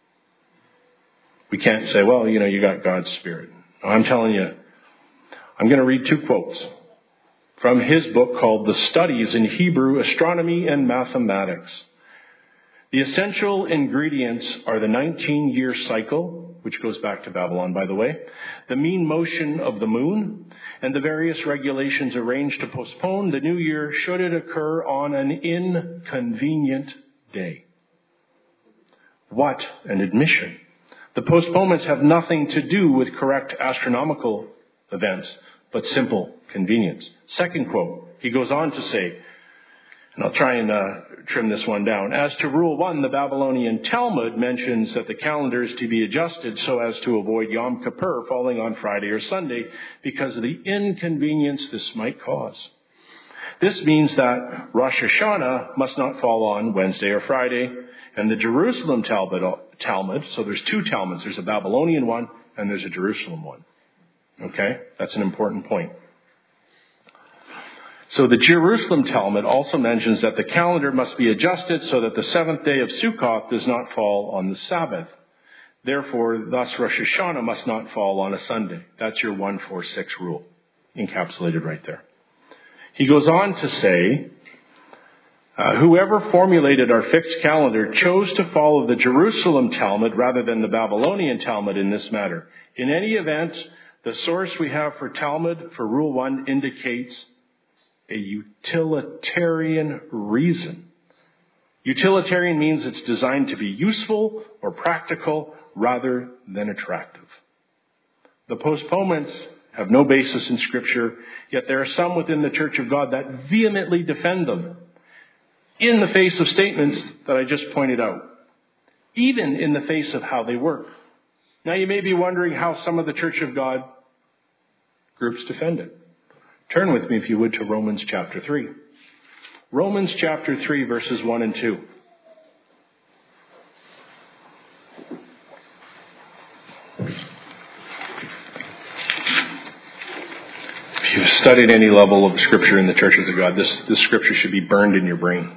We can't say, well, you got God's Spirit. No, I'm telling you, I'm going to read 2 quotes from his book called The Studies in Hebrew, Astronomy, and Mathematics. The essential ingredients are the 19-year cycle, which goes back to Babylon, by the way, the mean motion of the moon, and the various regulations arranged to postpone the new year should it occur on an inconvenient day. What an admission. The postponements have nothing to do with correct astronomical events, but simple convenience. Second quote, he goes on to say, and I'll try and trim this one down. As to Rule 1, the Babylonian Talmud mentions that the calendar is to be adjusted so as to avoid Yom Kippur falling on Friday or Sunday because of the inconvenience this might cause. This means that Rosh Hashanah must not fall on Wednesday or Friday, and the Jerusalem Talmud, so there's 2 Talmuds. There's a Babylonian one and there's a Jerusalem one. Okay? That's an important point. So the Jerusalem Talmud also mentions that the calendar must be adjusted so that the 7th day of Sukkot does not fall on the Sabbath. Therefore, thus Rosh Hashanah must not fall on a Sunday. That's your 146 rule, encapsulated right there. He goes on to say, whoever formulated our fixed calendar chose to follow the Jerusalem Talmud rather than the Babylonian Talmud in this matter. In any event, the source we have for Talmud for Rule 1 indicates a utilitarian reason. Utilitarian means it's designed to be useful or practical rather than attractive. The postponements have no basis in Scripture, yet there are some within the Church of God that vehemently defend them in the face of statements that I just pointed out, even in the face of how they work. Now you may be wondering how some of the Church of God groups defend it. Turn with me, if you would, to Romans chapter 3. Romans chapter 3, verses 1 and 2. If you've studied any level of Scripture in the churches of God, this Scripture should be burned in your brain.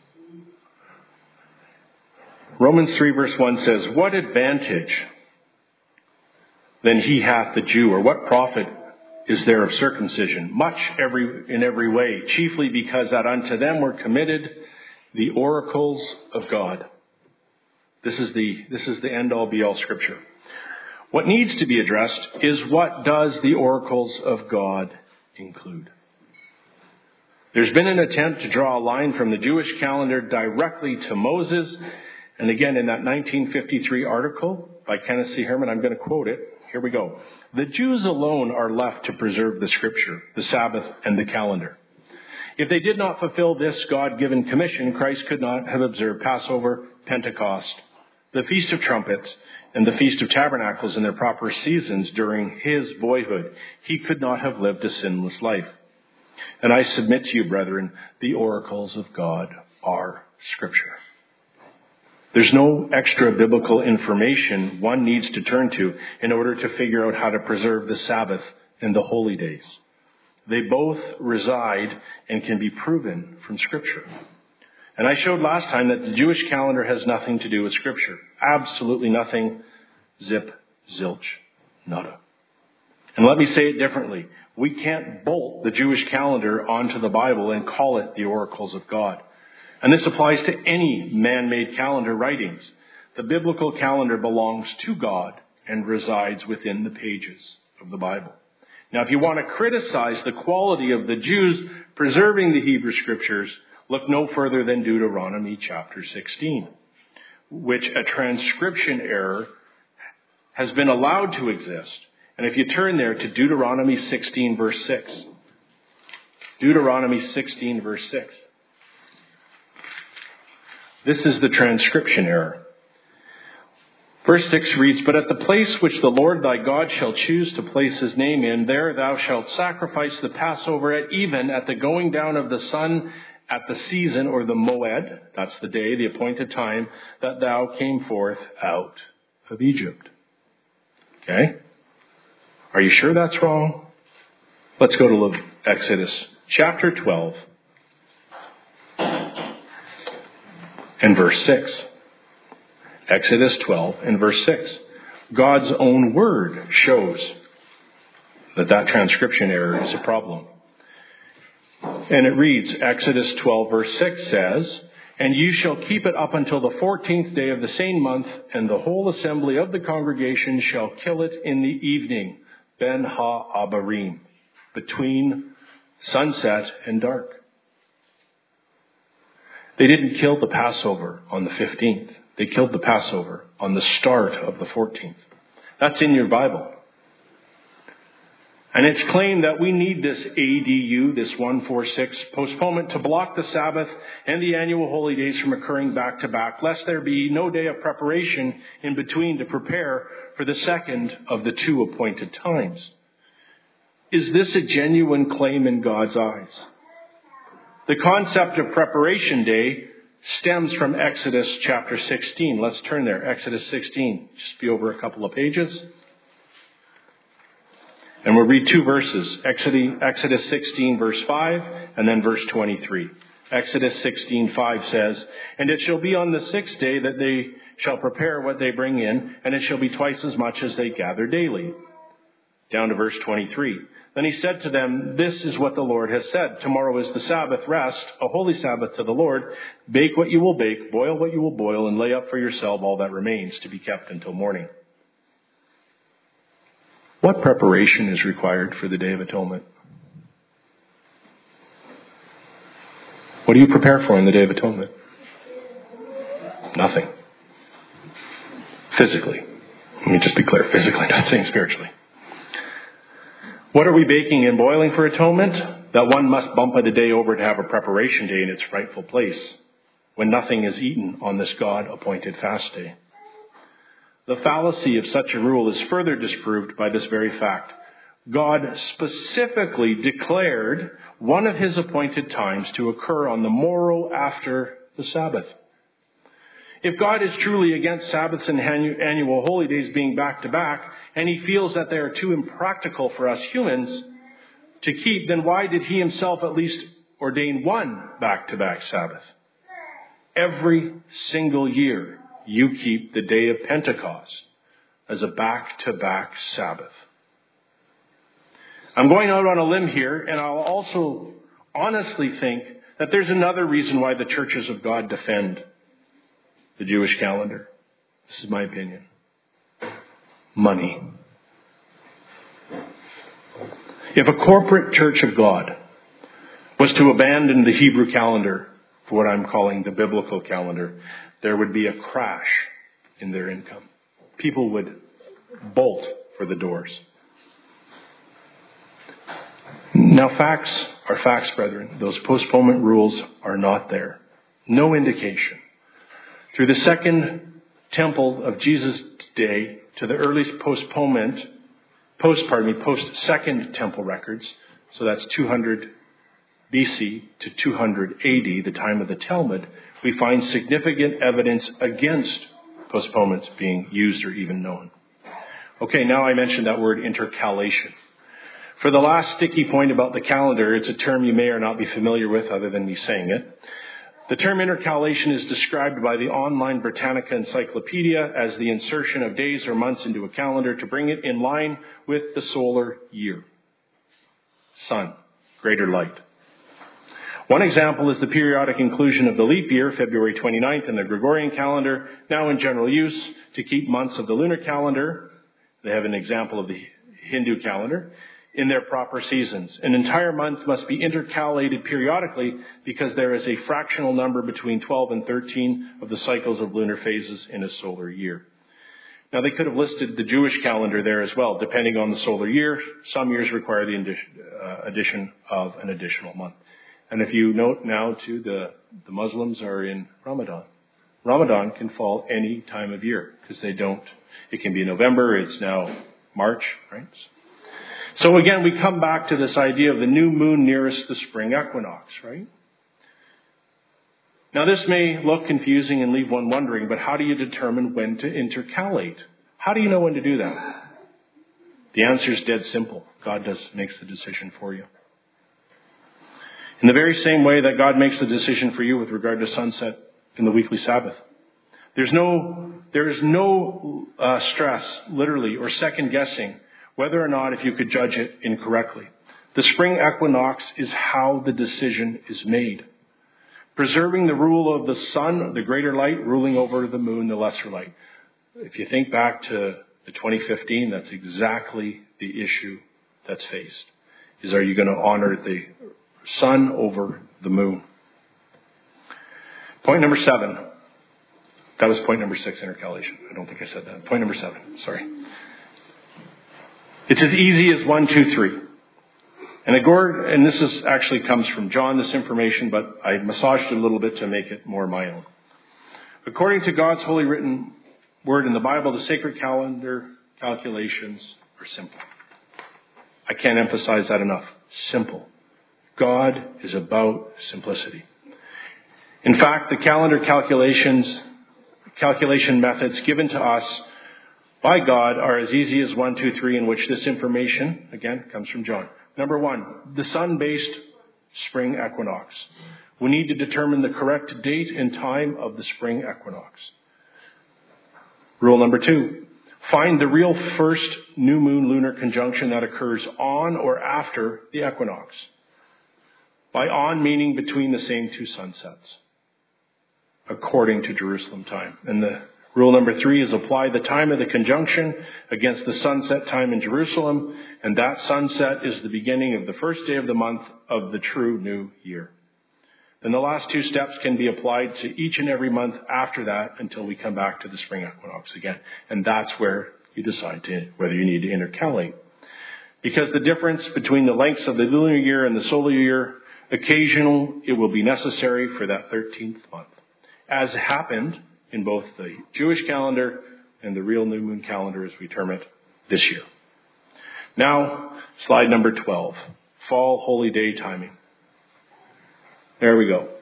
Romans 3, verse 1 says, what advantage then he hath the Jew, or what profit is there of circumcision? Much in every way, chiefly because that unto them were committed the oracles of God. This is the end-all be-all Scripture. What needs to be addressed is, what does the oracles of God include? There's been an attempt to draw a line from the Jewish calendar directly to Moses. And again, in that 1953 article by Kenneth C. Herman, I'm going to quote it. Here we go. The Jews alone are left to preserve the Scripture, the Sabbath, and the calendar. If they did not fulfill this God-given commission, Christ could not have observed Passover, Pentecost, the Feast of Trumpets, and the Feast of Tabernacles in their proper seasons during his boyhood. He could not have lived a sinless life. And I submit to you, brethren, the oracles of God are Scripture. There's no extra biblical information one needs to turn to in order to figure out how to preserve the Sabbath and the holy days. They both reside and can be proven from Scripture. And I showed last time that the Jewish calendar has nothing to do with Scripture. Absolutely nothing. Zip, zilch, nada. And let me say it differently. We can't bolt the Jewish calendar onto the Bible and call it the oracles of God. And this applies to any man-made calendar writings. The biblical calendar belongs to God and resides within the pages of the Bible. Now, if you want to criticize the quality of the Jews preserving the Hebrew Scriptures, look no further than Deuteronomy chapter 16, which a transcription error has been allowed to exist. And if you turn there to Deuteronomy 16, verse 6. Deuteronomy 16, verse 6. This is the transcription error. Verse 6 reads, "But at the place which the Lord thy God shall choose to place his name in, there thou shalt sacrifice the Passover at even, at the going down of the sun, at the season," or the moed, that's the day, the appointed time, "that thou came forth out of Egypt." Okay? Are you sure that's wrong? Let's go to Exodus chapter 12 and verse 6. Exodus 12 and verse 6. God's own word shows that transcription error is a problem. And it reads, Exodus 12 verse 6 says, "And you shall keep it up until the 14th day of the same month, and the whole assembly of the congregation shall kill it in the evening, Ben ha-abarim, between sunset and dark." They didn't kill the Passover on the 15th. They killed the Passover on the start of the 14th. That's in your Bible. And it's claimed that we need this ADU, this 146 postponement, to block the Sabbath and the annual holy days from occurring back to back, lest there be no day of preparation in between to prepare for the second of the two appointed times. Is this a genuine claim in God's eyes? The concept of preparation day stems from Exodus chapter 16. Let's turn there. Exodus 16. Just be over a couple of pages. And we'll read two verses. Exodus 16 verse 5 and then verse 23. Exodus 16:5 says, "And it shall be on the 6th day that they shall prepare what they bring in, and it shall be twice as much as they gather daily." Down to verse 23. "Then he said to them, This is what the Lord has said. Tomorrow is the Sabbath rest, a holy Sabbath to the Lord. Bake what you will bake, boil what you will boil, and lay up for yourself all that remains to be kept until morning." What preparation is required for the Day of Atonement? What do you prepare for in the Day of Atonement? Nothing. Physically. Let me just be clear, physically, not saying spiritually. What are we baking and boiling for atonement? That one must bump it a day over to have a preparation day in its rightful place, when nothing is eaten on this God-appointed fast day. The fallacy of such a rule is further disproved by this very fact. God specifically declared one of his appointed times to occur on the morrow after the Sabbath. If God is truly against Sabbaths and annual holy days being back to back, and he feels that they are too impractical for us humans to keep, then why did he himself at least ordain one back-to-back Sabbath? Every single year, you keep the day of Pentecost as a back-to-back Sabbath. I'm going out on a limb here, and I'll also honestly think that there's another reason why the churches of God defend the Jewish calendar. This is my opinion. Money. If a corporate church of God was to abandon the Hebrew calendar for what I'm calling the biblical calendar, there would be a crash in their income. People would bolt for the doors. Now, facts are facts, brethren. Those postponement rules are not there. No indication. Through the second temple of Jesus' day to the earliest post-second temple records, so that's 200 BC to 200 AD, the time of the Talmud, we find significant evidence against postponements being used or even known. Okay, now I mentioned that word intercalation. For the last sticky point about the calendar, it's a term you may or not be familiar with other than me saying it. The term intercalation is described by the online Britannica Encyclopedia as the insertion of days or months into a calendar to bring it in line with the solar year. Sun, greater light. One example is the periodic inclusion of the leap year, February 29th, in the Gregorian calendar, now in general use to keep months of the lunar calendar. They have an example of the Hindu calendar in their proper seasons. An entire month must be intercalated periodically because there is a fractional number between 12 and 13 of the cycles of lunar phases in a solar year. Now, they could have listed the Jewish calendar there as well, depending on the solar year. Some years require the addition of an additional month. And if you note now, too, the Muslims are in Ramadan. Ramadan can fall any time of year because they don't. It can be November. It's now March, right? So again, we come back to this idea of the new moon nearest the spring equinox, right? Now, this may look confusing and leave one wondering, but how do you determine when to intercalate? How do you know when to do that? The answer is dead simple. God makes the decision for you. In the very same way that God makes the decision for you with regard to sunset in the weekly Sabbath. There is no stress, literally, or second guessing whether or not if you could judge it incorrectly. The spring equinox is how the decision is made. Preserving the rule of the sun, the greater light, ruling over the moon, the lesser light. If you think back to the 2015, that's exactly the issue that's faced. Are you going to honor the sun over the moon? Point number 7. That was point number 6, intercalation. I don't think I said that. Point number 7, sorry. It's as easy as 1, 2, 3. And this actually comes from John, this information, but I massaged it a little bit to make it more my own. According to God's holy written word in the Bible, the sacred calendar calculations are simple. I can't emphasize that enough. Simple. God is about simplicity. In fact, the calendar calculation methods given to us by God are as easy as 1, 2, 3, in which this information, again, comes from John. Number 1, the sun-based spring equinox. We need to determine the correct date and time of the spring equinox. Rule number 2, find the real first new moon lunar conjunction that occurs on or after the equinox. By on, meaning between the same two sunsets, according to Jerusalem time. And the rule number 3 is apply the time of the conjunction against the sunset time in Jerusalem, and that sunset is the beginning of the first day of the month of the true new year. Then the last 2 steps can be applied to each and every month after that until we come back to the spring equinox again. And that's where you decide whether you need to intercalate. Because the difference between the lengths of the lunar year and the solar year, occasional, it will be necessary for that 13th month, as happened in both the Jewish calendar and the real new moon calendar, as we term it, this year. Now, slide number 12, fall holy day timing. There we go.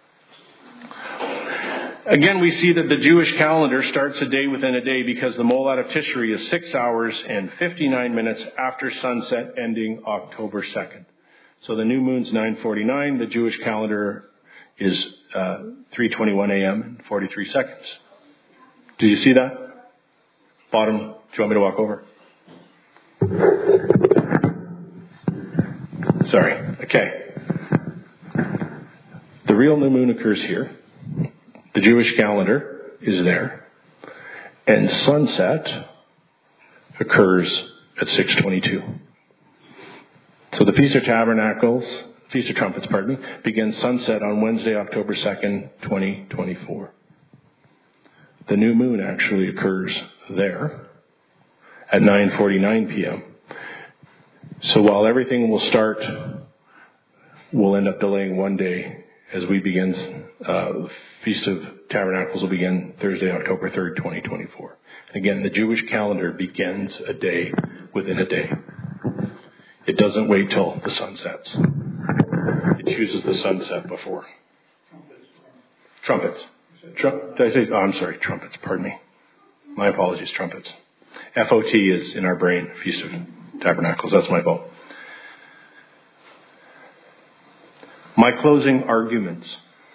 Again, we see that the Jewish calendar starts a day within a day because the Molad of Tishri is 6 hours and 59 minutes after sunset, ending October 2nd. So the new moon's 9:49. The Jewish calendar is 3:21 a.m. and 43 seconds. Do you see that? Bottom. Do you want me to walk over? Sorry. Okay. The real new moon occurs here. The Jewish calendar is there. And sunset occurs at 6:22. So the Feast of Trumpets, begins sunset on Wednesday, October 2nd, 2024. The new moon actually occurs there at 9:49 p.m. So while everything will start, we'll end up delaying one day as we begin, the Feast of Tabernacles will begin Thursday, October 3rd, 2024. Again, the Jewish calendar begins a day within a day. It doesn't wait till the sun sets. It chooses the sunset before. Trumpets. Trumpets, pardon me. My apologies, trumpets. FOT is in our brain, Feast of Tabernacles. That's my fault. My closing arguments.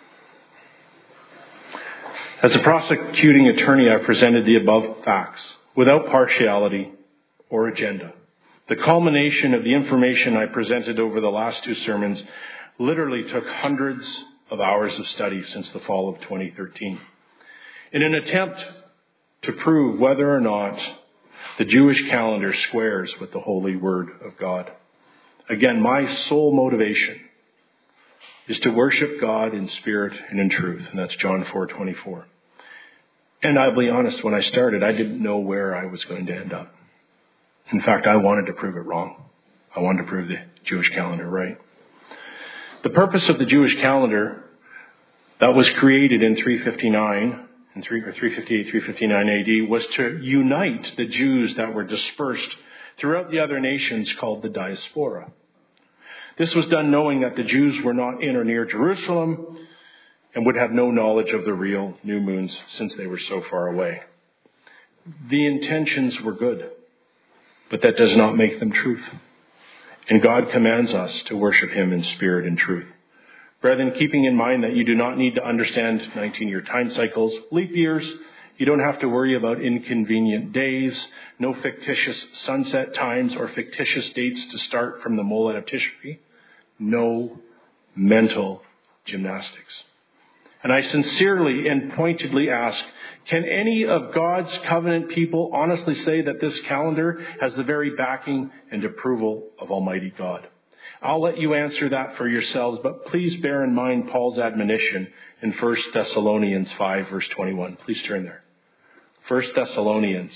As a prosecuting attorney, I presented the above facts without partiality or agenda. The culmination of the information I presented over the last two sermons literally took hundreds of hours of study since the fall of 2013. In an attempt to prove whether or not the Jewish calendar squares with the holy word of God. Again, my sole motivation is to worship God in spirit and in truth. And that's John 4:24. And I'll be honest, when I started, I didn't know where I was going to end up. In fact, I wanted to prove it wrong. I wanted to prove the Jewish calendar right. The purpose of the Jewish calendar that was created in 359, 358, 359 AD, was to unite the Jews that were dispersed throughout the other nations called the diaspora. This was done knowing that the Jews were not in or near Jerusalem and would have no knowledge of the real new moons since they were so far away. The intentions were good, but that does not make them truth. And God commands us to worship him in spirit and truth. Brethren, keeping in mind that you do not need to understand 19-year time cycles, leap years, you don't have to worry about inconvenient days, no fictitious sunset times or fictitious dates to start from the Moled of Tishri, no mental gymnastics. And I sincerely and pointedly ask, can any of God's covenant people honestly say that this calendar has the very backing and approval of Almighty God? I'll let you answer that for yourselves, but please bear in mind Paul's admonition in 1 Thessalonians 5, verse 21. Please turn there. 1 Thessalonians.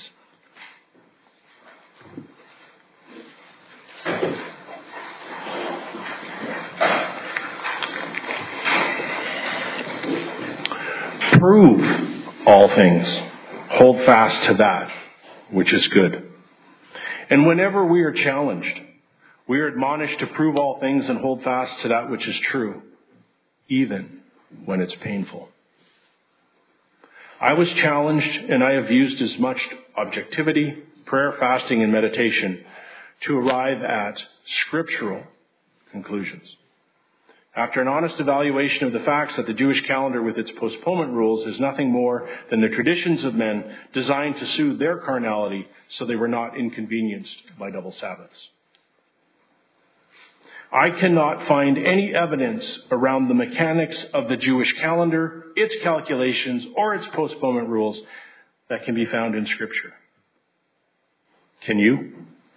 Prove all things. Hold fast to that which is good. And whenever we are challenged, we are admonished to prove all things and hold fast to that which is true, even when it's painful. I was challenged, and I have used as much objectivity, prayer, fasting, and meditation to arrive at scriptural conclusions. After an honest evaluation of the facts that the Jewish calendar with its postponement rules is nothing more than the traditions of men designed to soothe their carnality so they were not inconvenienced by double Sabbaths. I cannot find any evidence around the mechanics of the Jewish calendar, its calculations, or its postponement rules that can be found in Scripture. Can you?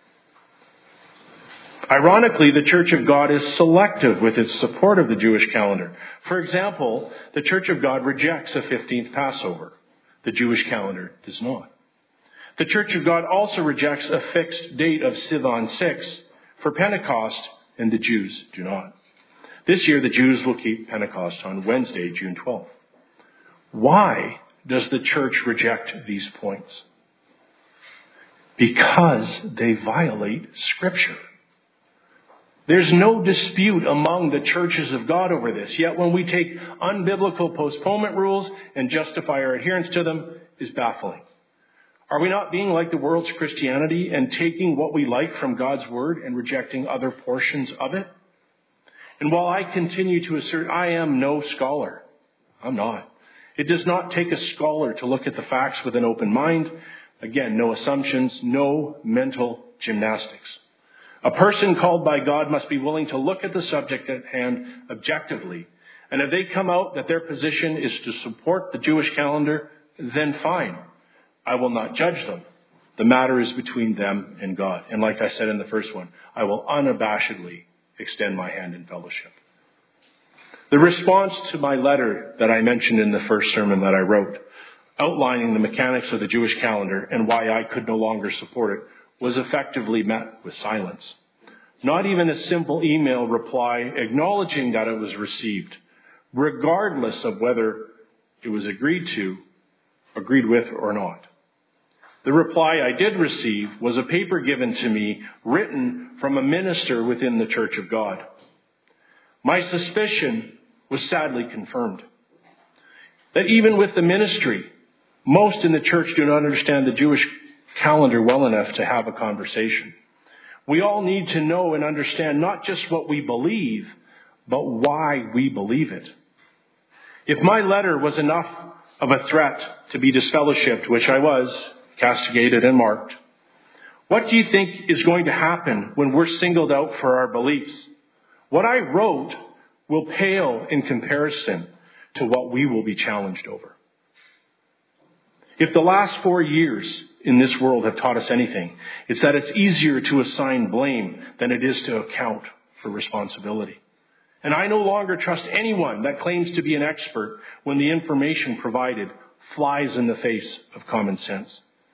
Ironically, the Church of God is selective with its support of the Jewish calendar. For example, the Church of God rejects a 15th Passover. The Jewish calendar does not. The Church of God also rejects a fixed date of Sivan 6 for Pentecost, and the Jews do not. This year, the Jews will keep Pentecost on Wednesday, June 12th. Why does the church reject these points? Because they violate Scripture. There's no dispute among the churches of God over this. Yet when we take unbiblical postponement rules and justify our adherence to them, is baffling. Are we not being like the world's Christianity and taking what we like from God's word and rejecting other portions of it? And while I continue to assert I am no scholar, I'm not. It does not take a scholar to look at the facts with an open mind. Again, no assumptions, no mental gymnastics. A person called by God must be willing to look at the subject at hand objectively. And if they come out that their position is to support the Jewish calendar, then fine. I will not judge them. The matter is between them and God. And like I said in the first one, I will unabashedly extend my hand in fellowship. The response to my letter that I mentioned in the first sermon that I wrote, outlining the mechanics of the Jewish calendar and why I could no longer support it, was effectively met with silence. Not even a simple email reply acknowledging that it was received, regardless of whether it was agreed with or not. The reply I did receive was a paper given to me written from a minister within the Church of God. My suspicion was sadly confirmed. That even with the ministry, most in the church do not understand the Jewish calendar well enough to have a conversation. We all need to know and understand not just what we believe, but why we believe it. If my letter was enough of a threat to be disfellowshipped, which I was, castigated and marked, what do you think is going to happen when we're singled out for our beliefs? What I wrote will pale in comparison to what we will be challenged over. If the last 4 years in this world have taught us anything, it's that it's easier to assign blame than it is to account for responsibility. And I no longer trust anyone that claims to be an expert when the information provided flies in the face of common sense.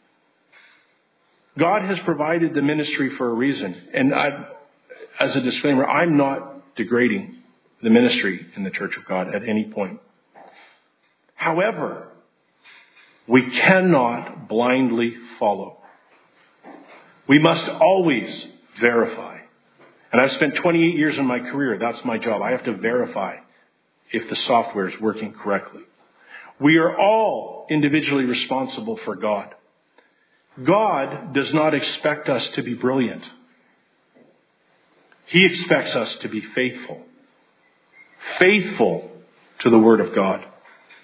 God has provided the ministry for a reason. And as a disclaimer, I'm not degrading the ministry in the Church of God at any point. However, we cannot blindly follow. We must always verify. And I've spent 28 years in my career. That's my job. I have to verify if the software is working correctly. We are all individually responsible for God. God does not expect us to be brilliant. He expects us to be faithful. Faithful to the Word of God.